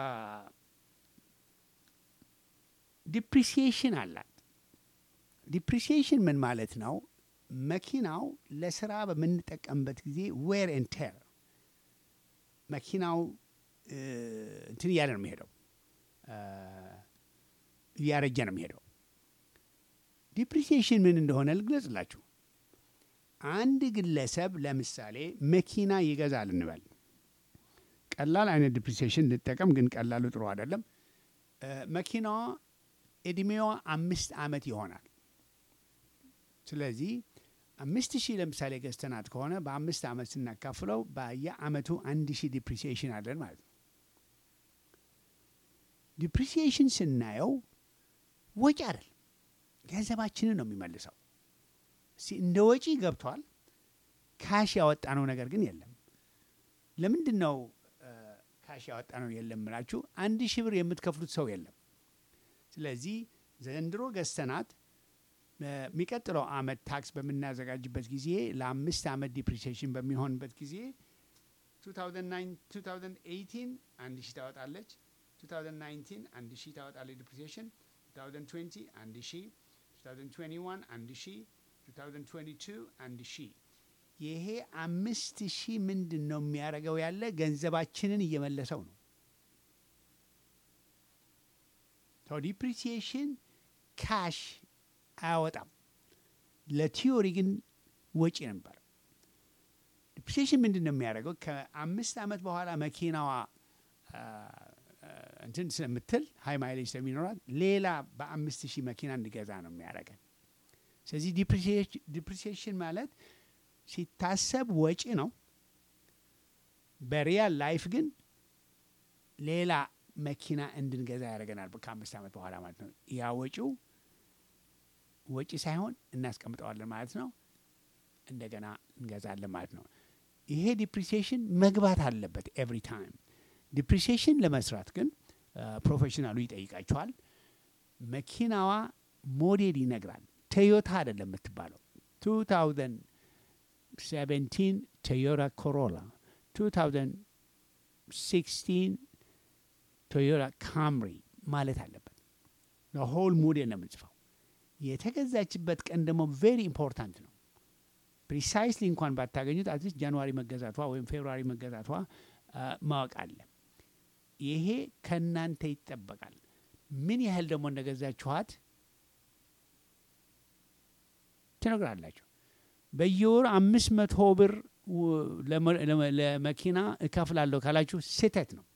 Speaker 1: ዲፕሪሲዬሽን አላት። ዲፕሪሲዬሽን ምን ማለት ነው? መኪናው ለስራ በምንጠቀምበት ጊዜ ዌር ኤንድ ቴር መኪናው እንትን እያለ ነው የሚሄደው፣ እያረጀ ነው የሚሄደው። ዲፕሪሲዬሽን ምን እንደሆነ ልግለጽላችሁ። አንድ ግለሰብ ለምሳሌ መኪና ይገዛል እንበል። ቀላል አይነት ዲፕሪሲዬሽን ልጠቀም፣ ግን ቀላሉ ጥሩ አይደለም። መኪናዋ እድሜዋ 5 ዓመት ይሆናል። ስለዚህ 5,000 ለምሳሌ ገዝተናት ከሆነ በ5 ዓመት ስናካፍለው በየአመቱ 1,000 ዲፕሪሲዬሽን አለን ማለት ነው። ዲፕሪሲዬሽን ስናየው ወጪ አይደል፣ ገንዘባችንን ነው የሚመልሰው። እንደ ወጪ ገብቷል፣ ካሽ ያወጣነው ነገር ግን የለም። ለምንድን ነው ካሽ ያወጣነው የለም ብላችሁ 1,000 ብር የምትከፍሉት ሰው የለም። ስለዚህ ዘንድሮ ገዝተናት የሚቀጥለው አመት ታክስ በምናዘጋጅበት ጊዜ ለ5 ዓመት ዲፕሪሲዬሽን በሚሆንበት ጊዜ 2018 1,000 ታወጣለች፣ 2019 1,000 ታወጣለች ዲፕሪሲዬሽን፣ 2020 1,000፣ 2021 1,000፣ 2022 1,000። ይሄ 5,000 ምንድን ነው የሚያደርገው? ያለ ገንዘባችንን እየመለሰው ነው። ዲፕሪሲዬሽን ካሽ አያወጣም። ለቲዮሪ ግን ወጪ ነበር። ዲፕሪሲዬሽን ምንድን ነው የሚያደርገው? ከ5 ዓመት በኋላ መኪናዋ እንትን ስለምትል ሃይ ማይሌጅ ስለሚኖራት ሌላ በ5,000 መኪና እንዲገዛ ነው የሚያደርገን። ስለዚህ ዲፕሪሲዬሽን ማለት ሲታሰብ ወጪ ነው። በሪያል ላይፍ ግን ሌላ መኪና እንድንገዛ ያደርገናል ከ5 ዓመት በኋላ ማለት ነው። ያ ወጪው ወጪ ሳይሆን እናስቀምጠዋለን ማለት ነው። እንደገና እንገዛለን ማለት ነው። ይሄ ዲፕሪሲዬሽን መግባት አለበት ኤቭሪ ታይም። ዲፕሪሲዬሽን ለመስራት ግን ፕሮፌሽናሉ ይጠይቃቸዋል። መኪናዋ ሞዴል ይነግራል። ቶዮታ አይደለም የምትባለው። 2017 ቶዮታ ኮሮላ፣ 2016 ቶዮታ ካምሪ ማለት አለበት። ለሆል ሞዴል ነው የምንጽፈው። የተገዛችበት ቀን ደግሞ ቬሪ ኢምፖርታንት ነው። ፕሪሳይስሊ እንኳን ባታገኙት አትሊስት ጃንዋሪ መገዛቷ ወይም ፌብሩዋሪ መገዛቷ ማወቅ አለ። ይሄ ከእናንተ ይጠበቃል። ምን ያህል ደግሞ እንደገዛችኋት ትነግራላችሁ። በየወሩ 500 ብር ለመኪና እከፍላለሁ ካላችሁ ስህተት ነው።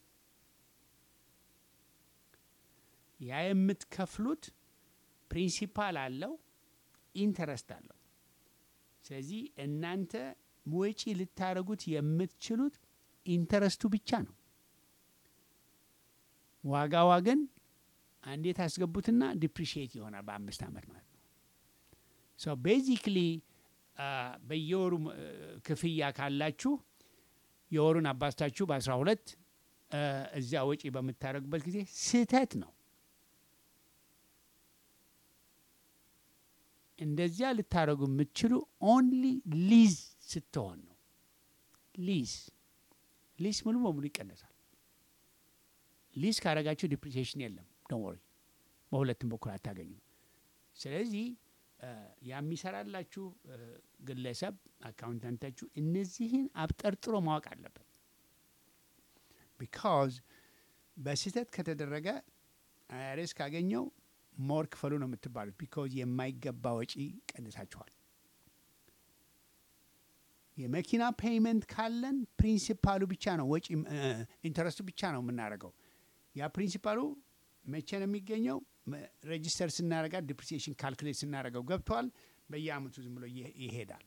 Speaker 1: ያ የምትከፍሉት ፕሪንሲፓል አለው፣ ኢንተረስት አለው። ስለዚህ እናንተ ወጪ ልታደርጉት የምትችሉት ኢንተረስቱ ብቻ ነው። ዋጋዋ ግን አንዴ ታስገቡትና ዲፕሪሺየት ይሆናል በ5 ዓመት ማለት ነው። ሶ ቤዚክሊ በየወሩ ክፍያ ካላችሁ የወሩን አባስታችሁ በ12 እዚያ ወጪ በምታደርጉበት ጊዜ ስህተት ነው። እንደዚያ ልታደርጉ የምትችሉ ኦንሊ ሊዝ ስትሆን ነው። ሊዝ ሙሉ በሙሉ ይቀነሳል። ሊዝ ካረጋችሁ ዲፕሪሲዬሽን የለም። ዶንት ወሪ፣ በሁለቱም በኩል አታገኙ። ስለዚህ የሚሰራላችሁ ግለሰብ አካውንታንታችሁ እነዚህን አብጠርጥሮ ማወቅ አለበት። ቢካዝ በስህተት ከተደረገ አይአርኤስ ካገኘው ሞር ክፈሉ ነው የምትባሉት። ቢካዝ የማይገባ ወጪ ቀንሳችኋል። የመኪና ፔይመንት ካለን ፕሪንሲፓሉ ብቻ ነው ወጪ፣ ኢንተረስቱ ብቻ ነው የምናደርገው። ያ ፕሪንሲፓሉ መቼ ነው የሚገኘው? ሬጂስተር ስናደርጋ ዲፕሪሲዬሽን ካልኩሌት ስናደርገው ገብቷል። በየአመቱ ዝም ብሎ ይሄዳል።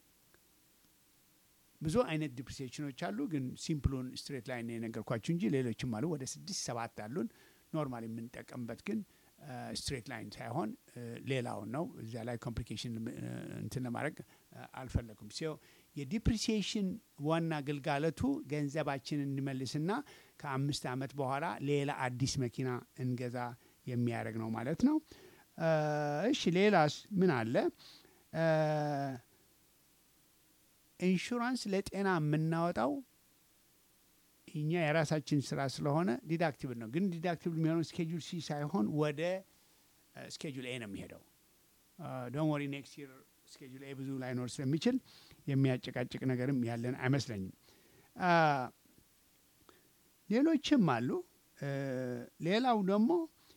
Speaker 1: ብዙ አይነት ዲፕሪሲዬሽኖች አሉ፣ ግን ሲምፕሉን ስትሬት ላይን የነገርኳችሁ እንጂ ሌሎችም አሉ። ወደ 6-7 አሉን። ኖርማል የምንጠቀምበት ግን ስትሬት ላይን ሳይሆን ሌላውን ነው። እዚያ ላይ ኮምፕሊኬሽን እንትን ለማድረግ አልፈለኩም። የዲፕሪሲዬሽን ዋና ግልጋሎቱ ገንዘባችንን እንመልስና ከ5 ዓመት በኋላ ሌላ አዲስ መኪና እንገዛ የሚያደርግ ነው ማለት ነው። እሺ ሌላስ ምን አለ? ኢንሹራንስ ለጤና የምናወጣው እኛ የራሳችን ስራ ስለሆነ ዲዳክቲብል ነው። ግን ዲዳክቲብል የሚሆነው ስኬጁል ሲ ሳይሆን ወደ ስኬጁል ኤ ነው የሚሄደው። ዶንት ወሪ ኔክስት ይር ስኬጁል ኤ ብዙ ላይኖር ስለሚችል የሚያጨቃጭቅ ነገርም ያለን አይመስለኝም። ሌሎችም አሉ። ሌላው ደግሞ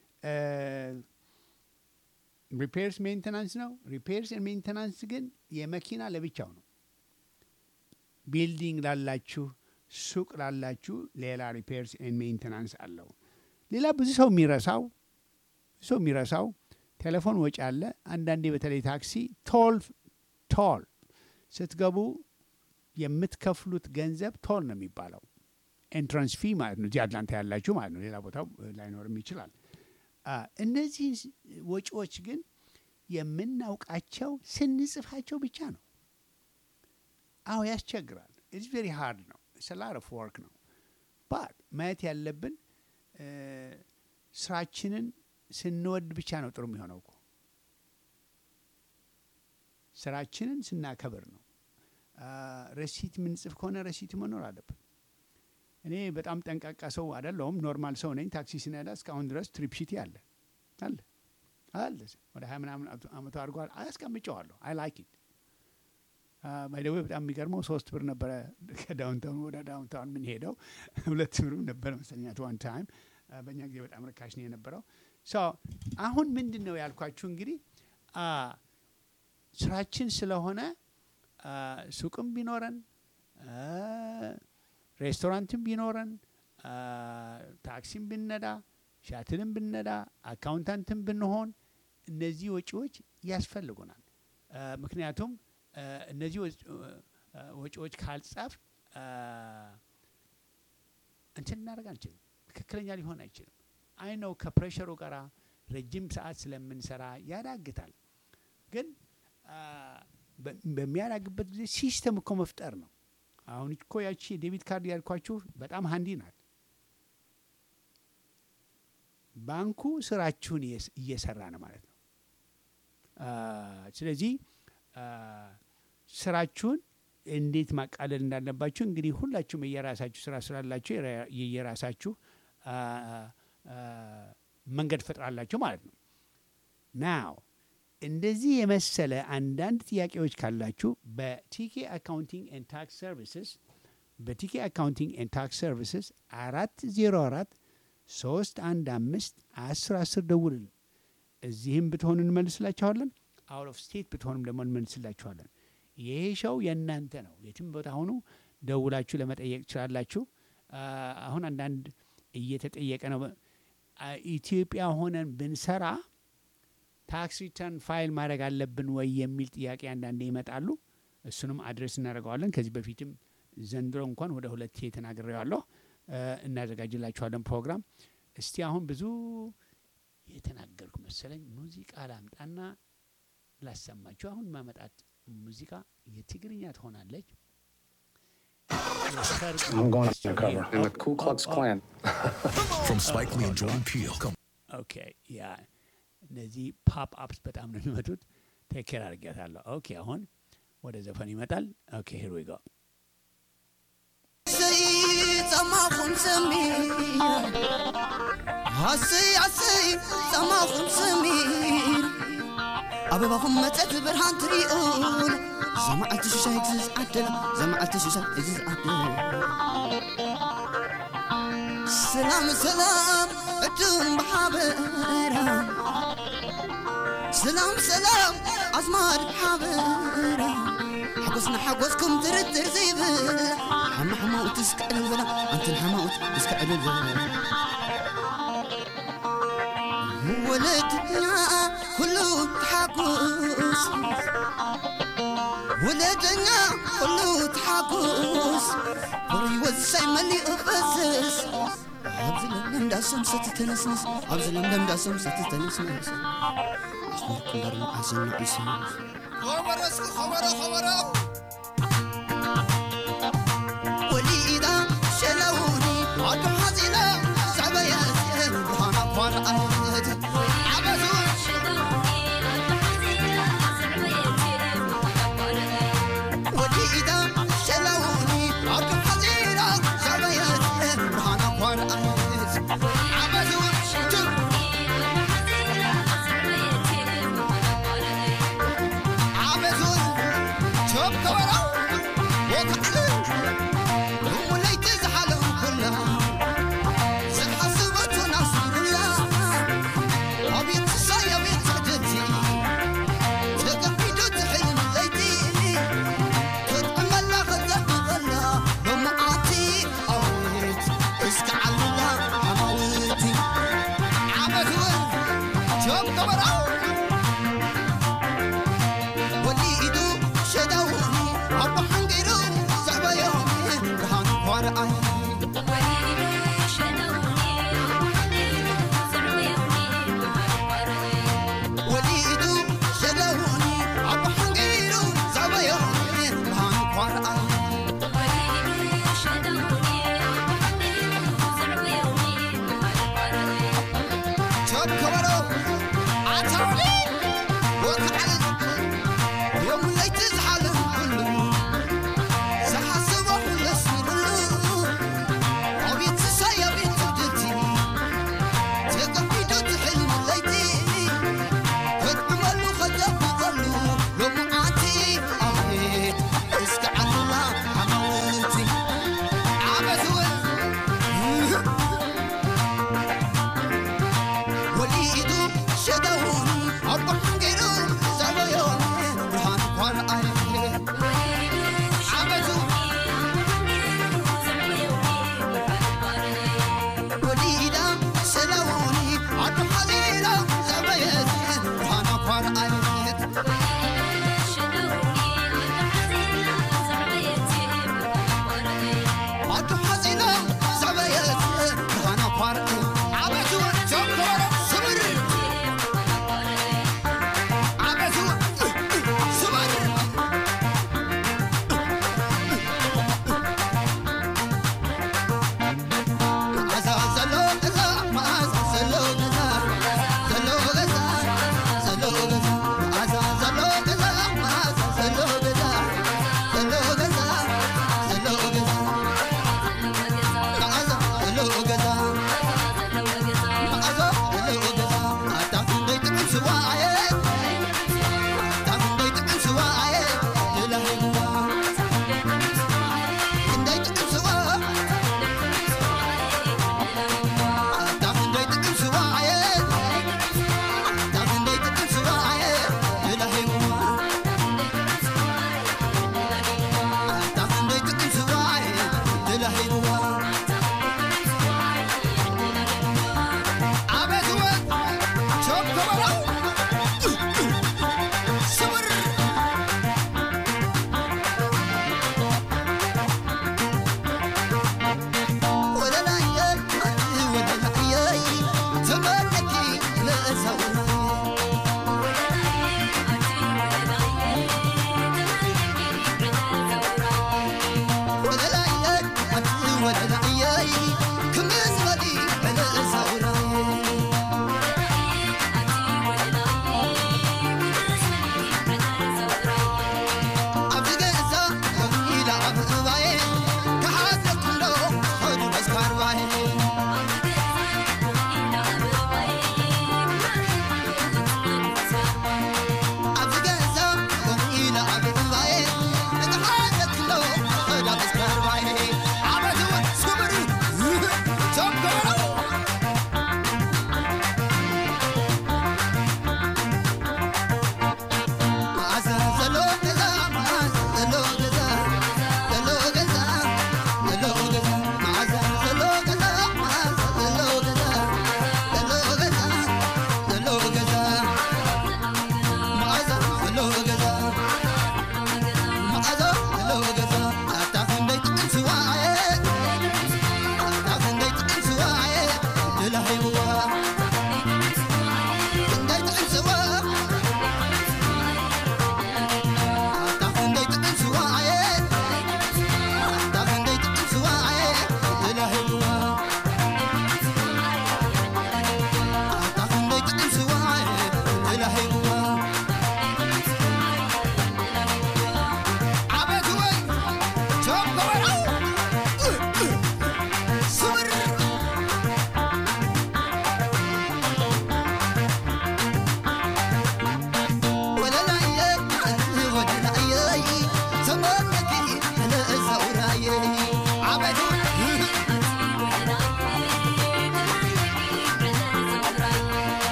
Speaker 1: ሪፔርስ ሜንቴናንስ ነው። ሪፔርስ ሜንቴናንስ ግን የመኪና ለብቻው ነው። ቢልዲንግ ላላችሁ፣ ሱቅ ላላችሁ ሌላ ሪፔርስ ኤንድ ሜንቴናንስ አለው። ሌላ ብዙ ሰው የሚረሳው ቴሌፎን ወጪ አለ። አንዳንዴ በተለይ ታክሲ ቶል ስትገቡ የምትከፍሉት ገንዘብ ቶል ነው የሚባለው። ኤንትራንስ ፊ ማለት ነው። እዚህ አትላንታ ያላችሁ ማለት ነው። ሌላ ቦታው ላይኖርም ይችላል። እነዚህ ወጪዎች ግን የምናውቃቸው ስንጽፋቸው ብቻ ነው። አዎ ያስቸግራል። ኢትስ ቬሪ ሃርድ ነው። ኢትስ አ ሎት ኦፍ ወርክ ነው። ባት ማየት ያለብን ስራችንን ስንወድ ብቻ ነው ጥሩ የሚሆነው እኮ። ስራችንን ስናከብር ነው። ረሲት ምንጽፍ ከሆነ ረሲት መኖር አለብን። እኔ በጣም ጠንቃቃ ሰው አይደለሁም። ኖርማል ሰው ነኝ። ታክሲ ስነዳ እስካሁን ድረስ ትሪፕሺቲ አለ ወደ 20 ምናምን አመቱ አድርጓል። አያስቀምጨዋለሁ። አይ ላይክ ኢት። ባይ በጣም የሚገርመው 3 ብር ነበረ ከዳውንታውን ወደ ዳውንታውን ምን ሄደው 2 ብርም ነበረ መሰለኝ አት ዋን ታይም። በእኛ ጊዜ በጣም ርካሽ ነው የነበረው። አሁን ምንድን ነው ያልኳችሁ እንግዲህ ስራችን ስለሆነ ሱቅም ቢኖረን ሬስቶራንትም ቢኖረን ታክሲም ብንነዳ ሻትልም ብንነዳ አካውንታንትም ብንሆን እነዚህ ወጪዎች ያስፈልጉናል። ምክንያቱም እነዚህ ወጪዎች ካልጻፍ እንትን እናደርግ አንችልም። ትክክለኛ ሊሆን አይችልም። አይ ነው ከፕሬሸሩ ጋር ረጅም ሰዓት ስለምንሰራ ያዳግታል። ግን በሚያዳግበት ጊዜ ሲስተም እኮ መፍጠር ነው። አሁን እኮ ያቺ ዴቢት ካርድ ያልኳችሁ በጣም ሃንዲ ናት። ባንኩ ስራችሁን እየሰራ ነው ማለት ነው። ስለዚህ ስራችሁን እንዴት ማቃለል እንዳለባችሁ እንግዲህ ሁላችሁም የየራሳችሁ ስራ ስላላችሁ የየራሳችሁ መንገድ ፈጥራላችሁ ማለት ነው። ናው እንደዚህ የመሰለ አንዳንድ ጥያቄዎች ካላችሁ በቲኬ አካውንቲንግ ኤንድ ታክስ ሰርቪስስ 404-315-1010 ደውሉልን። እዚህም ብትሆኑ እንመልስላችኋለን። አውት ኦፍ ስቴት ብትሆንም ደግሞ እንመልስላችኋለን። ይሄ ሾው የእናንተ ነው። የትም ቦታ ሆኑ ደውላችሁ ለመጠየቅ ትችላላችሁ። አሁን አንዳንድ እየተጠየቀ ነው። ኢትዮጵያ ሆነን ብንሰራ ታክስ ሪተርን ፋይል ማድረግ አለብን ወይ የሚል ጥያቄ አንዳንዴ ይመጣሉ። እሱንም አድሬስ እናደርገዋለን። ከዚህ በፊትም ዘንድሮ እንኳን ወደ 2 ተናግሬዋለሁ። እናዘጋጅላችኋለን ፕሮግራም። እስቲ አሁን ብዙ የተናገርኩ መሰለኝ። ሙዚቃ ላምጣና ላሰማችሁ። አሁን ማመጣት ሙዚቃ የትግርኛ ትሆናለች።
Speaker 2: I'm going undercover in the Ku Klux Klan.
Speaker 3: From Spike Lee and Jordan Peele.
Speaker 1: Okay, yeah. እነዚህ ፖፕ አፕስ በጣም ነው የሚመጡት። ቴክ ኬር አድርጌያታለሁ። ኦኬ አሁን ወደ ዘፈን ይመጣል። ኦኬ ሂር ዊ ጎ
Speaker 4: ሰማኹም ሰሚር አሰይ ሰማኹም ሰሚር አበባኹም መጠት ብርሃን ትሪኡን ዘማዓልቲ ሽሻይ ግዝዓደል ዘማዓልቲ ሽሻይ ግዝዓደል ሰላም እዱን በሓበራ ሰላም አዝማድ ሓበራ حقوسنا حقوسكم تردر زي بل حماوت تسكعل البلا أنت الحماوت تسكعل البلا ولدنا كله تحقوس ولدنا كله تحقوس بري وزي ملي أفسس أبزلم داسم ستتنسنس أبزلم داسم ستتنسنس أحمر كلرنا عزم عيسانس خبره وليدا شلوني عدو حزينة سعبيا زين بهانا قوار أهد عبزو وليدا شلوني عدو حزينة سعبيا زين بهانا قوار أهد عبزو كبروا عتاولي وكعلن يوم اللي تزحلن زحسبه لسرلو وبيت سايا بيت بدتي تقفي دوت حلم ليتي تقبلوا خدف ظلوا لمعاتي أمي اسكع الله حمولتي عبثوا وليد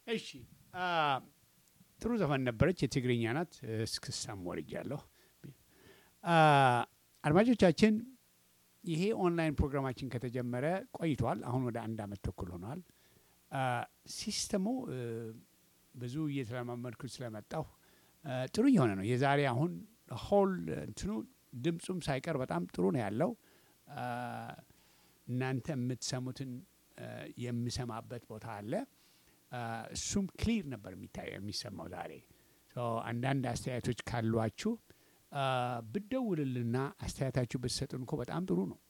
Speaker 1: እሺ ጥሩ ዘፈን ነበረች። የትግርኛ ናት። እስክሳም ወርጃለሁ። አድማጮቻችን ይሄ ኦንላይን ፕሮግራማችን ከተጀመረ ቆይቷል። አሁን ወደ 1 ዓመት ተኩል ሆኗል። ሲስተሙ ብዙ እየተለማመድኩት ስለመጣሁ ጥሩ እየሆነ ነው። የዛሬ አሁን ሆል እንትኑ ድምፁም ሳይቀር በጣም ጥሩ ነው ያለው። እናንተ የምትሰሙትን የምሰማበት ቦታ አለ። እሱም ክሊር ነበር የሚሰማው ዛሬ። አንዳንድ አስተያየቶች ካሏችሁ ብትደውሉልና አስተያየታችሁ ብትሰጡን እኮ በጣም ጥሩ ነው።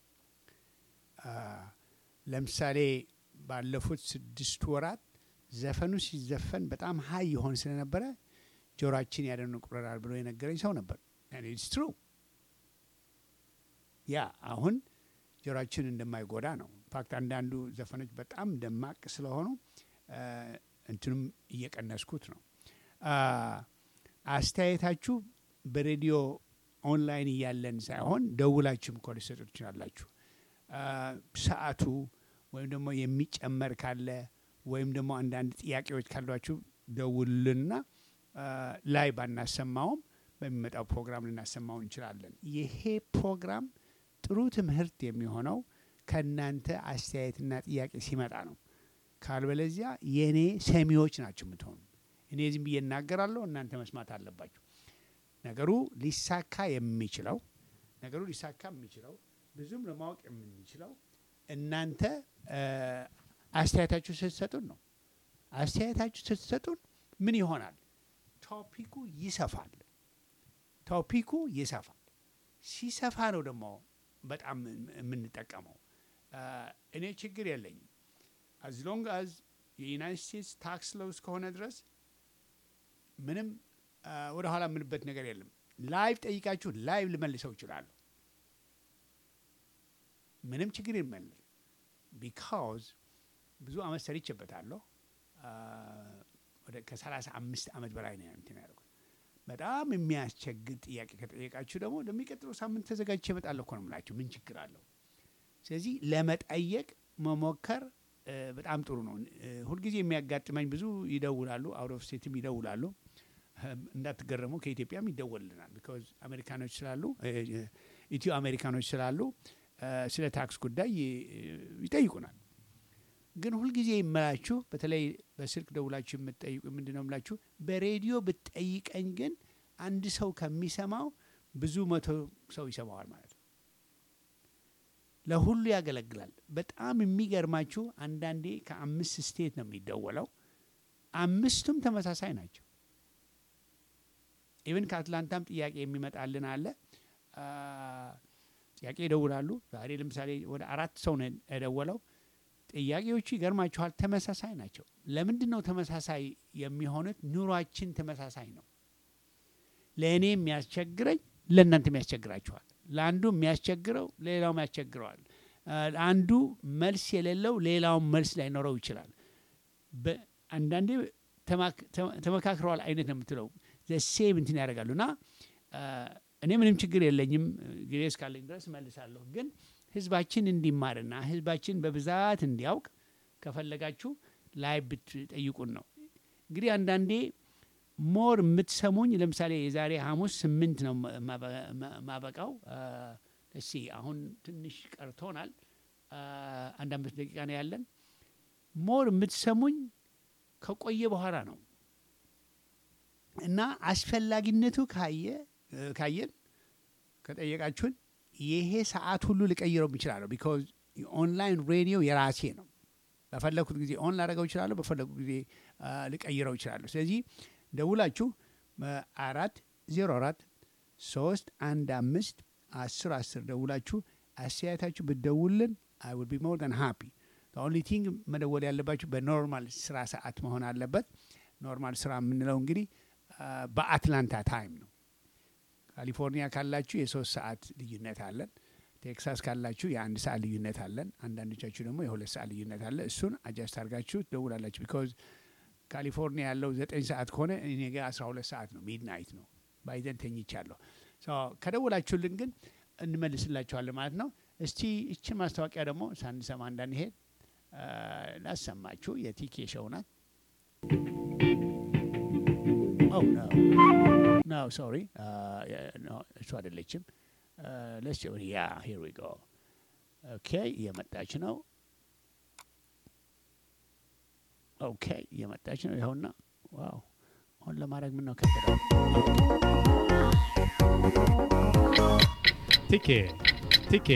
Speaker 1: ለምሳሌ ባለፉት 6 ወራት ዘፈኑ ሲዘፈን በጣም ሀይ ይሆን ስለነበረ ጆሮአችን ያደነቁረናል ብሎ የነገረኝ ሰው ነበር። and it's true ያ አሁን ጆሮአችን እንደማይጎዳ ነው። ፋክት አንዳንዱ ዘፈኖች በጣም ደማቅ ስለሆኑ እንትንም እየቀነስኩት ነው። አስተያየታችሁ በሬዲዮ ኦንላይን እያለን ሳይሆን ደውላችሁም እኮ ልትሰጡ ትችላላችሁ። ሰዓቱ ወይም ደግሞ የሚጨመር ካለ ወይም ደግሞ አንዳንድ ጥያቄዎች ካሏችሁ ደውሉልና ላይ ባናሰማውም በሚመጣው ፕሮግራም ልናሰማው እንችላለን። ይሄ ፕሮግራም ጥሩ ትምህርት የሚሆነው ከእናንተ አስተያየትና ጥያቄ ሲመጣ ነው። ካልበለዚያ የኔ ሰሚዎች ናቸው የምትሆኑ። እኔ ዝም ብዬ እናገራለሁ፣ እናንተ መስማት አለባችሁ። ነገሩ ሊሳካ የሚችለው ብዙም ለማወቅ የምንችለው እናንተ አስተያየታችሁ ስትሰጡን ነው። አስተያየታችሁ ስትሰጡን ምን ይሆናል? ቶፒኩ ይሰፋል። ሲሰፋ ነው ደግሞ በጣም የምንጠቀመው። እኔ ችግር የለኝም as long as የዩናይትድ ስቴትስ ታክስ ሎው እስከሆነ ድረስ ምንም ወደ ኋላ የምንበት ነገር የለም። ላይቭ ጠይቃችሁ ላይቭ ልመልሰው ይችላሉ። ምንም ችግር የለም። ቢካዝ ብዙ አመት ሰርቼበታለሁ። ወደ ከ35 አመት በላይ ነው እንትን ያደረኩት። በጣም የሚያስቸግር ጥያቄ ከጠየቃችሁ ደግሞ ለሚቀጥለው ሳምንት ተዘጋጅቼ እመጣለሁ እኮ ነው የምላችሁ። ምን ችግር አለው? ስለዚህ ለመጠየቅ መሞከር በጣም ጥሩ ነው። ሁልጊዜ የሚያጋጥመኝ ብዙ ይደውላሉ፣ አውት ኦፍ ስቴትም ይደውላሉ። እንዳትገረሙ ከኢትዮጵያም ይደወልልናል። ቢካዝ አሜሪካኖች ስላሉ ኢትዮ አሜሪካኖች ስላሉ ስለ ታክስ ጉዳይ ይጠይቁናል። ግን ሁልጊዜ የምላችሁ በተለይ በስልክ ደውላችሁ የምትጠይቁ ምንድነው የምላችሁ፣ በሬዲዮ ብትጠይቀኝ ግን አንድ ሰው ከሚሰማው ብዙ 100 ሰው ይሰማዋል ማለት ነው። ለሁሉ ያገለግላል። በጣም የሚገርማችሁ አንዳንዴ ከ5 ስቴት ነው የሚደወለው። 5ቱም ተመሳሳይ ናቸው። ኢቭን ከአትላንታም ጥያቄ የሚመጣልን አለ። ጥያቄ ይደውላሉ። ዛሬ ለምሳሌ ወደ 4 ሰው ነው የደወለው። ጥያቄዎቹ ይገርማችኋል ተመሳሳይ ናቸው። ለምንድን ነው ተመሳሳይ የሚሆኑት? ኑሯችን ተመሳሳይ ነው። ለእኔ የሚያስቸግረኝ ለእናንተ የሚያስቸግራችኋል። ለአንዱ የሚያስቸግረው ሌላውም ያስቸግረዋል። አንዱ መልስ የሌለው ሌላውም መልስ ላይኖረው ይችላል። አንዳንዴ ተመካክረዋል አይነት ነው የምትለው ዘሴም እንትን ያደርጋሉ። እና እኔ ምንም ችግር የለኝም ጊዜ እስካለኝ ድረስ መልሳለሁ። ግን ህዝባችን እንዲማርና ህዝባችን በብዛት እንዲያውቅ ከፈለጋችሁ ላይ ብትጠይቁን ነው። እንግዲህ አንዳንዴ ሞር የምትሰሙኝ ለምሳሌ የዛሬ ሐሙስ 8 ነው ማበቃው። እሺ አሁን ትንሽ ቀርቶናል። 1 ደቂቃ ነው ያለን። ሞር የምትሰሙኝ ከቆየ በኋላ ነው እና አስፈላጊነቱ ካየን ከጠየቃችሁን ይሄ ሰዓት ሁሉ ልቀይረው ይችላል። ቢኮዝ ኦንላይን ሬዲዮ የራሴ ነው። በፈለኩት ጊዜ ኦን ላደርገው ይችላል፣ በፈለኩት ጊዜ ልቀይረው ይችላል። ስለዚህ ደውላችሁ 404-315-1010 ደውላችሁ አስተያየታችሁ ብትደውልን I would be more than happy. the only thing መደወል ያለባችሁ በኖርማል ስራ ሰዓት መሆን አለበት። ኖርማል ስራ የምንለው እንግዲህ በአትላንታ ታይም ነው። ካሊፎርኒያ ካላችሁ የ3 ሰዓት ልዩነት አለን። ቴክሳስ ካላችሁ የ1 ሰዓት ልዩነት አለን። አንዳንዶቻችሁ ደግሞ የ2 ሰዓት ልዩነት አለ። እሱን አጃስት አድርጋችሁ ትደውላላችሁ። ቢኮዝ ካሊፎርኒያ ያለው 9 ሰዓት ከሆነ እኔ ጋር 12 ሰዓት ነው፣ ሚድናይት ነው። ባይዘን ተኝቻለሁ። ከደውላችሁልን ግን እንመልስላችኋለን ማለት ነው። እስቲ እችን ማስታወቂያ ደግሞ ሳንሰማ እንዳንሄድ ላሰማችሁ። የቲኬ ሾው ናት። Oh no. No, sorry. No, እሱ አይደለችም. Let's see. Yeah, here we go. Okay, እየመጣች ነው. Okay, እየመጣች ነው. ይኸውና. ዋው. አሁን ለማድረግ ምን ነው ከበደው?
Speaker 5: ቲኬ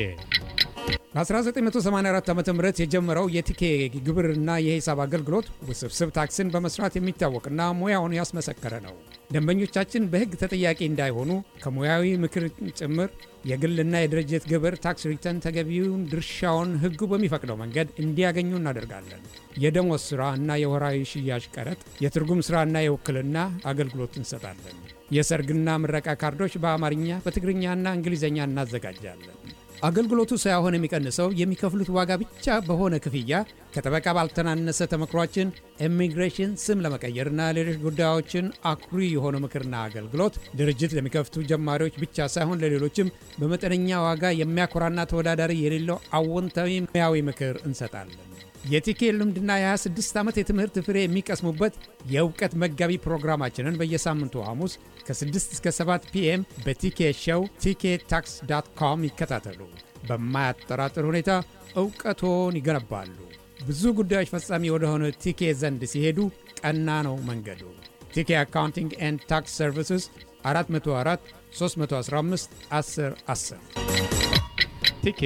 Speaker 5: በ1984 ዓ ም የጀመረው የቲኬ ግብርና የሂሳብ አገልግሎት ውስብስብ ታክስን በመስራት የሚታወቅና ሙያውን ያስመሰከረ ነው። ደንበኞቻችን በሕግ ተጠያቂ እንዳይሆኑ ከሙያዊ ምክር ጭምር የግልና የድርጅት ግብር ታክስ ሪተርን ተገቢውን ድርሻውን ሕጉ በሚፈቅደው መንገድ እንዲያገኙ እናደርጋለን። የደሞዝ ሥራ እና የወራዊ ሽያጭ ቀረጥ፣ የትርጉም ሥራና የውክልና አገልግሎት እንሰጣለን። የሰርግና ምረቃ ካርዶች በአማርኛ በትግርኛና እንግሊዝኛ እናዘጋጃለን። አገልግሎቱ ሳይሆን የሚቀንሰው የሚከፍሉት ዋጋ ብቻ በሆነ ክፍያ ከጠበቃ ባልተናነሰ ተመክሯችን ኢሚግሬሽን ስም ለመቀየርና ሌሎች ጉዳዮችን አኩሪ የሆነ ምክርና አገልግሎት ድርጅት ለሚከፍቱ ጀማሪዎች ብቻ ሳይሆን ለሌሎችም በመጠነኛ ዋጋ የሚያኮራና ተወዳዳሪ የሌለው አዎንታዊ ሙያዊ ምክር እንሰጣለን። የቲኬ ልምድና የ26 ዓመት የትምህርት ፍሬ የሚቀስሙበት የእውቀት መጋቢ ፕሮግራማችንን በየሳምንቱ ሐሙስ ከ6 እስከ 7 ፒኤም በቲኬ ሾው ቲኬታክስ.com ይከታተሉ። በማያጠራጥር ሁኔታ እውቀቶን ይገነባሉ። ብዙ ጉዳዮች ፈጻሚ ወደሆነ ቲኬ ዘንድ ሲሄዱ ቀና ነው መንገዱ። ቲኬ አካውንቲንግ ኤንድ ታክስ ሰርቪስስ 404 315 1010 ቲኬ።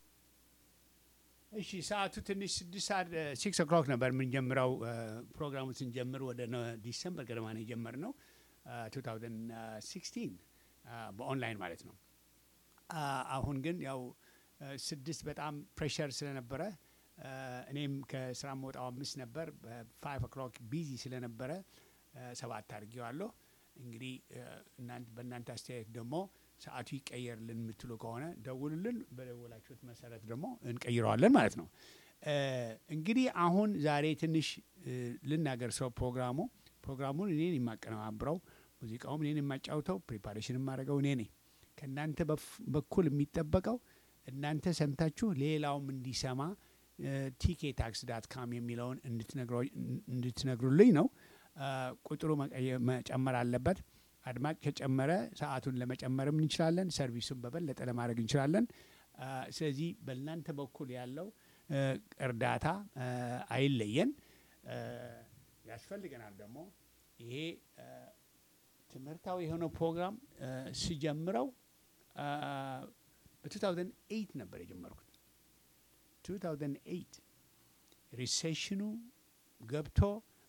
Speaker 1: እሺ ሰዓቱ ትንሽ 6 o'clock ነበር የምንጀምረው። ፕሮግራሙ ስንጀምር ወደ ዲሰምበር ገደማ ነው የጀመርነው 2016 በኦንላይን ማለት ነው። አሁን ግን ያው 6 በጣም ፕሬሸር ስለነበረ እኔም ከስራ መውጣው 5 ነበር። በ5 o'clock ቢዚ ስለነበረ 7 አድርጌዋለሁ። እንግዲህ በእናንተ አስተያየት ደግሞ ሰዓቱ ይቀየርልን የምትሉ ከሆነ ደውሉልን። በደወላችሁት መሰረት ደግሞ እንቀይረዋለን ማለት ነው። እንግዲህ አሁን ዛሬ ትንሽ ልናገር ሰው ፕሮግራሙን እኔን የማቀነባብረው፣ ሙዚቃውም እኔን የማጫውተው፣ ፕሪፓሬሽን የማደርገው እኔ ነኝ። ከእናንተ በኩል የሚጠበቀው እናንተ ሰምታችሁ ሌላውም እንዲሰማ tk-tax.com የሚለውን እንድትነግሩልኝ ነው። ቁጥሩ መጨመር አለበት። አድማጭ ከጨመረ ሰዓቱን ለመጨመርም እንችላለን። ሰርቪሱን በበለጠ ለማድረግ እንችላለን። ስለዚህ በእናንተ በኩል ያለው እርዳታ አይለየን፣ ያስፈልገናል። ደግሞ ይሄ ትምህርታዊ የሆነው ፕሮግራም ሲጀምረው በ2008 ነበር የጀመርኩት። 2008 ሪሴሽኑ ገብቶ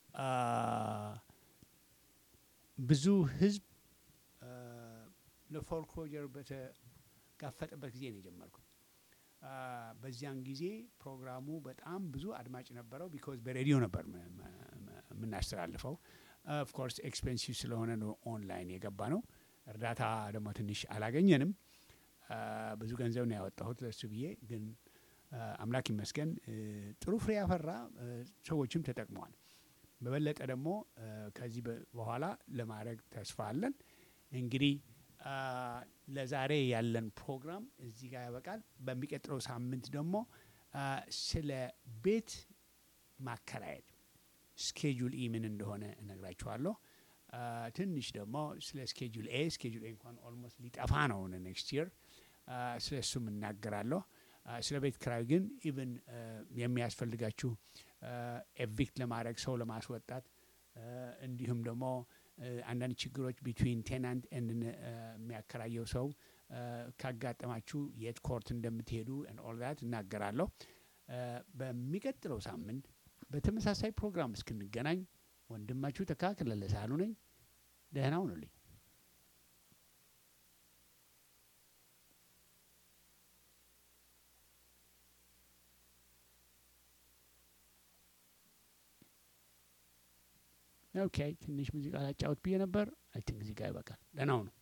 Speaker 1: ብዙ ህዝብ ለፎርክሎጀር በተጋፈጠበት ጊዜ ነው የጀመርኩት። በዚያን ጊዜ ፕሮግራሙ በጣም ብዙ አድማጭ ነበረው። ቢኮዝ በሬዲዮ ነበር የምናስተላልፈው። ኦፍ ኮርስ ኤክስፔንሲቭ ስለሆነ ነው ኦንላይን የገባ ነው። እርዳታ ደግሞ ትንሽ አላገኘንም። ብዙ ገንዘብ ነው ያወጣሁት ለሱ ብዬ፣ ግን አምላክ ይመስገን ጥሩ ፍሬ ያፈራ፣ ሰዎችም ተጠቅመዋል። በበለጠ ደግሞ ከዚህ በኋላ ለማድረግ ተስፋ አለን። እንግዲህ ለዛሬ ያለን ፕሮግራም እዚህ ጋር ያበቃል። በሚቀጥለው ሳምንት ደግሞ ስለ ቤት ማከራየት ስኬጁል ኢ ምን እንደሆነ እነግራችኋለሁ። ትንሽ ደግሞ ስለ ስኬጁል ኤ እንኳን ኦልሞስት ሊጠፋ ነው ኔክስት ይር፣ ስለ እሱም እናገራለሁ። ስለ ቤት ክራይ ግን ኢቭን የሚያስፈልጋችሁ ኤቪክት ለማድረግ ሰው ለማስወጣት እንዲሁም ደግሞ አንዳንድ ችግሮች ቢትዊን ቴናንት ኤንድ የሚያከራየው ሰው ካጋጠማችሁ የት ኮርት እንደምትሄዱ ኤንድ ኦል ዛት እናገራለሁ። በሚቀጥለው ሳምንት በተመሳሳይ ፕሮግራም እስክንገናኝ ወንድማችሁ ተካክለለ ሳሉ ነኝ። ደህና ሁኑልኝ። ኦኬ፣ ትንሽ ሙዚቃ ላጫወት ብዬ ነበር። አይ ቲንክ እዚህ ጋር ይበቃል። ደህና ሁኑ።